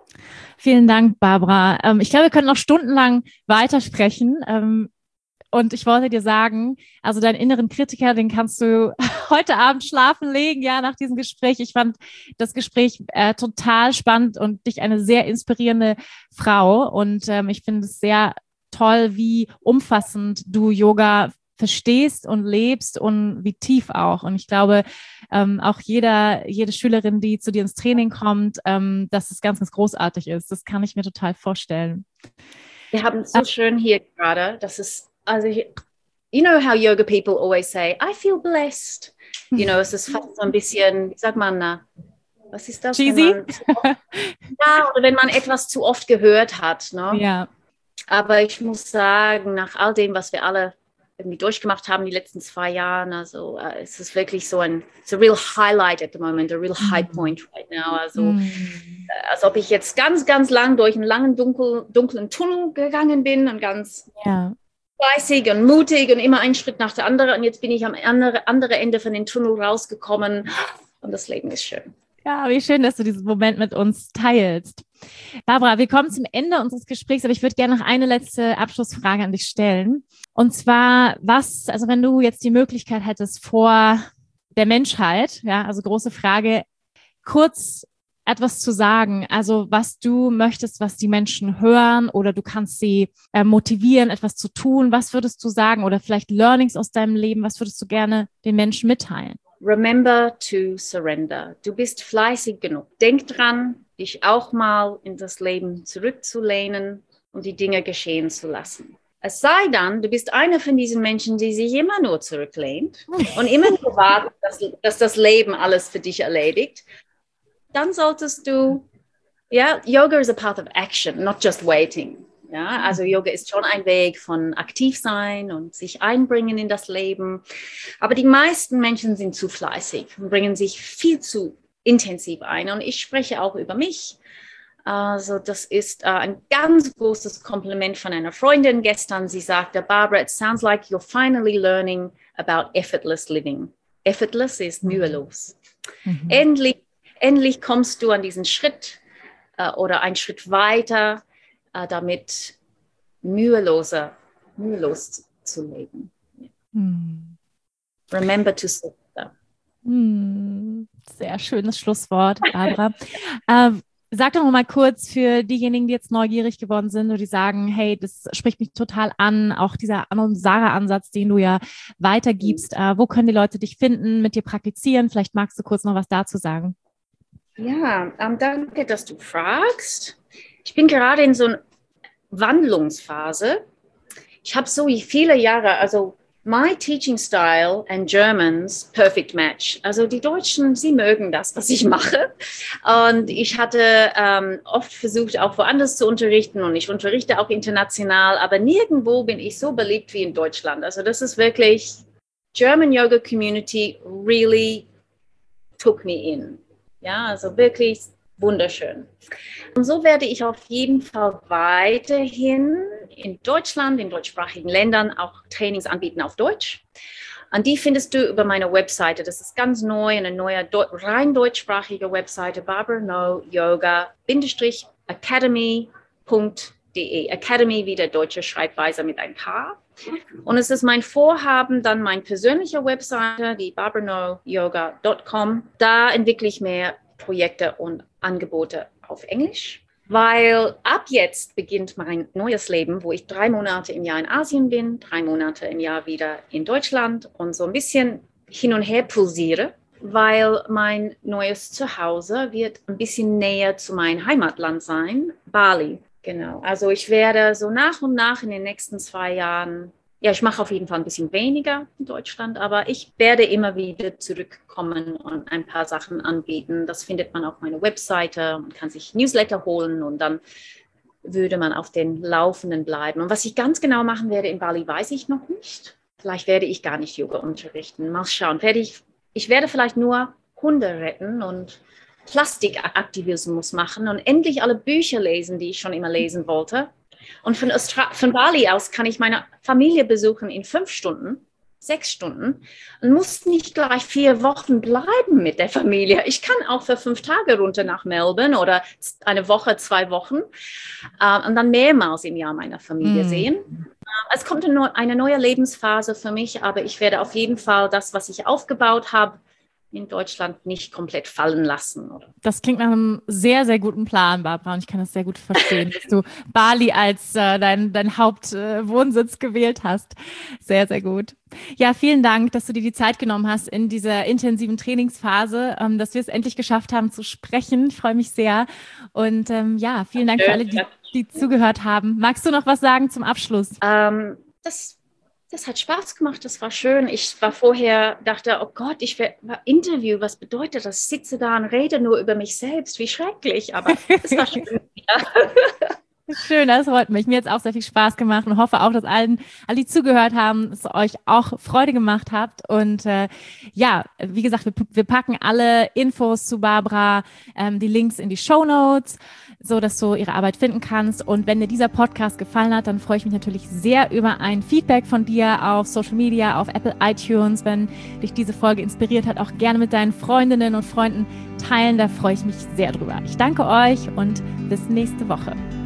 S1: Vielen Dank, Barbara. Ähm, ich glaube, wir können noch stundenlang weitersprechen. Ähm, Und ich wollte dir sagen, also deinen inneren Kritiker, den kannst du heute Abend schlafen legen, ja, nach diesem Gespräch. Ich fand das Gespräch äh, total spannend und dich eine sehr inspirierende Frau. Und ähm, ich finde es sehr toll, wie umfassend du Yoga verstehst und lebst und wie tief auch. Und ich glaube, ähm, auch jeder, jede Schülerin, die zu dir ins Training kommt, ähm, dass es ganz, ganz großartig ist. Das kann ich mir total vorstellen.
S2: Wir haben es so schön hier gerade, dass es Also, you know how yoga people always say, I feel blessed. You know, es ist fast so ein bisschen, wie sagt man, was ist das?
S1: Cheesy?
S2: Man, ja, oder wenn man etwas zu oft gehört hat. Ne?
S1: Ja.
S2: Aber ich muss sagen, nach all dem, was wir alle irgendwie durchgemacht haben die letzten zwei Jahre, also uh, es ist wirklich so ein, it's a real highlight at the moment, a real high point right now. Also mm. als ob ich jetzt ganz, ganz lang durch einen langen, dunkel, dunklen Tunnel gegangen bin und ganz
S1: ja.
S2: fleißig und mutig und immer einen Schritt nach der anderen. Und jetzt bin ich am andere, andere Ende von dem Tunnel rausgekommen und das Leben ist schön.
S1: Ja, wie schön, dass du diesen Moment mit uns teilst. Barbara, wir kommen zum Ende unseres Gesprächs, aber ich würde gerne noch eine letzte Abschlussfrage an dich stellen. Und zwar, was, also wenn du jetzt die Möglichkeit hättest, vor der Menschheit, ja, also große Frage, kurz etwas zu sagen, also was du möchtest, was die Menschen hören, oder du kannst sie äh, motivieren, etwas zu tun, was würdest du sagen, oder vielleicht Learnings aus deinem Leben, was würdest du gerne den Menschen mitteilen?
S2: Remember to surrender. Du bist fleißig genug. Denk dran, dich auch mal in das Leben zurückzulehnen und die Dinge geschehen zu lassen. Es sei dann, du bist einer von diesen Menschen, die sich immer nur zurücklehnt und immer nur wartet, dass, dass das Leben alles für dich erledigt. Dann solltest du, ja, Yoga is a path of action, not just waiting. Ja, also Yoga ist schon ein Weg von aktiv sein und sich einbringen in das Leben. Aber die meisten Menschen sind zu fleißig und bringen sich viel zu intensiv ein. Und ich spreche auch über mich. Also das ist äh, ein ganz großes Kompliment von einer Freundin gestern. Sie sagte, Barbara, it sounds like you're finally learning about effortless living. Effortless ist mühelos. Mhm. Endlich, endlich kommst du an diesen Schritt äh, oder einen Schritt weiter, damit müheloser, mühelos zu leben. Hm. Remember to surrender.
S1: Hm. Sehr schönes Schlusswort, Barbara. ähm, sag doch noch mal kurz für diejenigen, die jetzt neugierig geworden sind und die sagen, hey, das spricht mich total an, auch dieser Anonsara-Ansatz, den du ja weitergibst. Äh, wo können die Leute dich finden, mit dir praktizieren? Vielleicht magst du kurz noch was dazu sagen.
S2: Ja, ähm, danke, dass du fragst. Ich bin gerade in so einer Wandlungsphase. Ich habe so viele Jahre, also my teaching style and Germans perfect match. Also die Deutschen, sie mögen das, was ich mache. Und ich hatte ähm, oft versucht, auch woanders zu unterrichten und ich unterrichte auch international, aber nirgendwo bin ich so beliebt wie in Deutschland. Also das ist wirklich, German Yoga Community really took me in. Ja, also wirklich wunderschön. Und so werde ich auf jeden Fall weiterhin in Deutschland, in deutschsprachigen Ländern auch Trainings anbieten auf Deutsch. Und die findest du über meine Webseite. Das ist ganz neu, eine neue rein deutschsprachige Webseite, barbara no yoga academy punkt de. Academy wie der deutsche Schreibweise mit ein K. Und es ist mein Vorhaben, dann meine persönliche Webseite, die barbara no yoga punkt com. Da entwickle ich mehr Projekte und Angebote auf Englisch, weil ab jetzt beginnt mein neues Leben, wo ich drei Monate im Jahr in Asien bin, drei Monate im Jahr wieder in Deutschland und so ein bisschen hin und her pulsiere, weil mein neues Zuhause wird ein bisschen näher zu meinem Heimatland sein, Bali. Genau, also ich werde so nach und nach in den nächsten zwei Jahren, ja, ich mache auf jeden Fall ein bisschen weniger in Deutschland, aber ich werde immer wieder zurückkommen und ein paar Sachen anbieten. Das findet man auf meiner Webseite. Man kann sich Newsletter holen und dann würde man auf den Laufenden bleiben. Und was ich ganz genau machen werde in Bali, weiß ich noch nicht. Vielleicht werde ich gar nicht Yoga unterrichten. Mal schauen. Werde ich, ich werde vielleicht nur Hunde retten und Plastikaktivismus machen und endlich alle Bücher lesen, die ich schon immer lesen wollte. Und von, Austra- von Bali aus kann ich meine Familie besuchen in fünf Stunden, sechs Stunden und muss nicht gleich vier Wochen bleiben mit der Familie. Ich kann auch für fünf Tage runter nach Melbourne oder eine Woche, zwei Wochen äh, und dann mehrmals im Jahr meine Familie mm. sehen. Äh, es kommt eine, eine neue Lebensphase für mich, aber ich werde auf jeden Fall das, was ich aufgebaut habe, in Deutschland nicht komplett fallen lassen. Oder?
S1: Das klingt nach einem sehr, sehr guten Plan, Barbara, und ich kann das sehr gut verstehen, dass du Bali als äh, dein, dein Hauptwohnsitz äh, gewählt hast. Sehr, sehr gut. Ja, vielen Dank, dass du dir die Zeit genommen hast in dieser intensiven Trainingsphase, ähm, dass wir es endlich geschafft haben zu sprechen. Ich freue mich sehr. Und ähm, ja, vielen Dank für alle, die, die zugehört haben. Magst du noch was sagen zum Abschluss?
S2: Ähm, das Das hat Spaß gemacht, das war schön. Ich war vorher, dachte, oh Gott, ich werde Interview, was bedeutet das? Ich sitze da und rede nur über mich selbst, wie schrecklich, aber es war schön. Ja.
S1: Schön, das freut mich. Mir hat es auch sehr viel Spaß gemacht und hoffe auch, dass allen, alle, die zugehört haben, es euch auch Freude gemacht habt. Und äh, ja, wie gesagt, wir, wir packen alle Infos zu Barbara, ähm, die Links in die Shownotes, so dass du ihre Arbeit finden kannst. Und wenn dir dieser Podcast gefallen hat, dann freue ich mich natürlich sehr über ein Feedback von dir auf Social Media, auf Apple iTunes. Wenn dich diese Folge inspiriert hat, auch gerne mit deinen Freundinnen und Freunden teilen. Da freue ich mich sehr drüber. Ich danke euch und bis nächste Woche.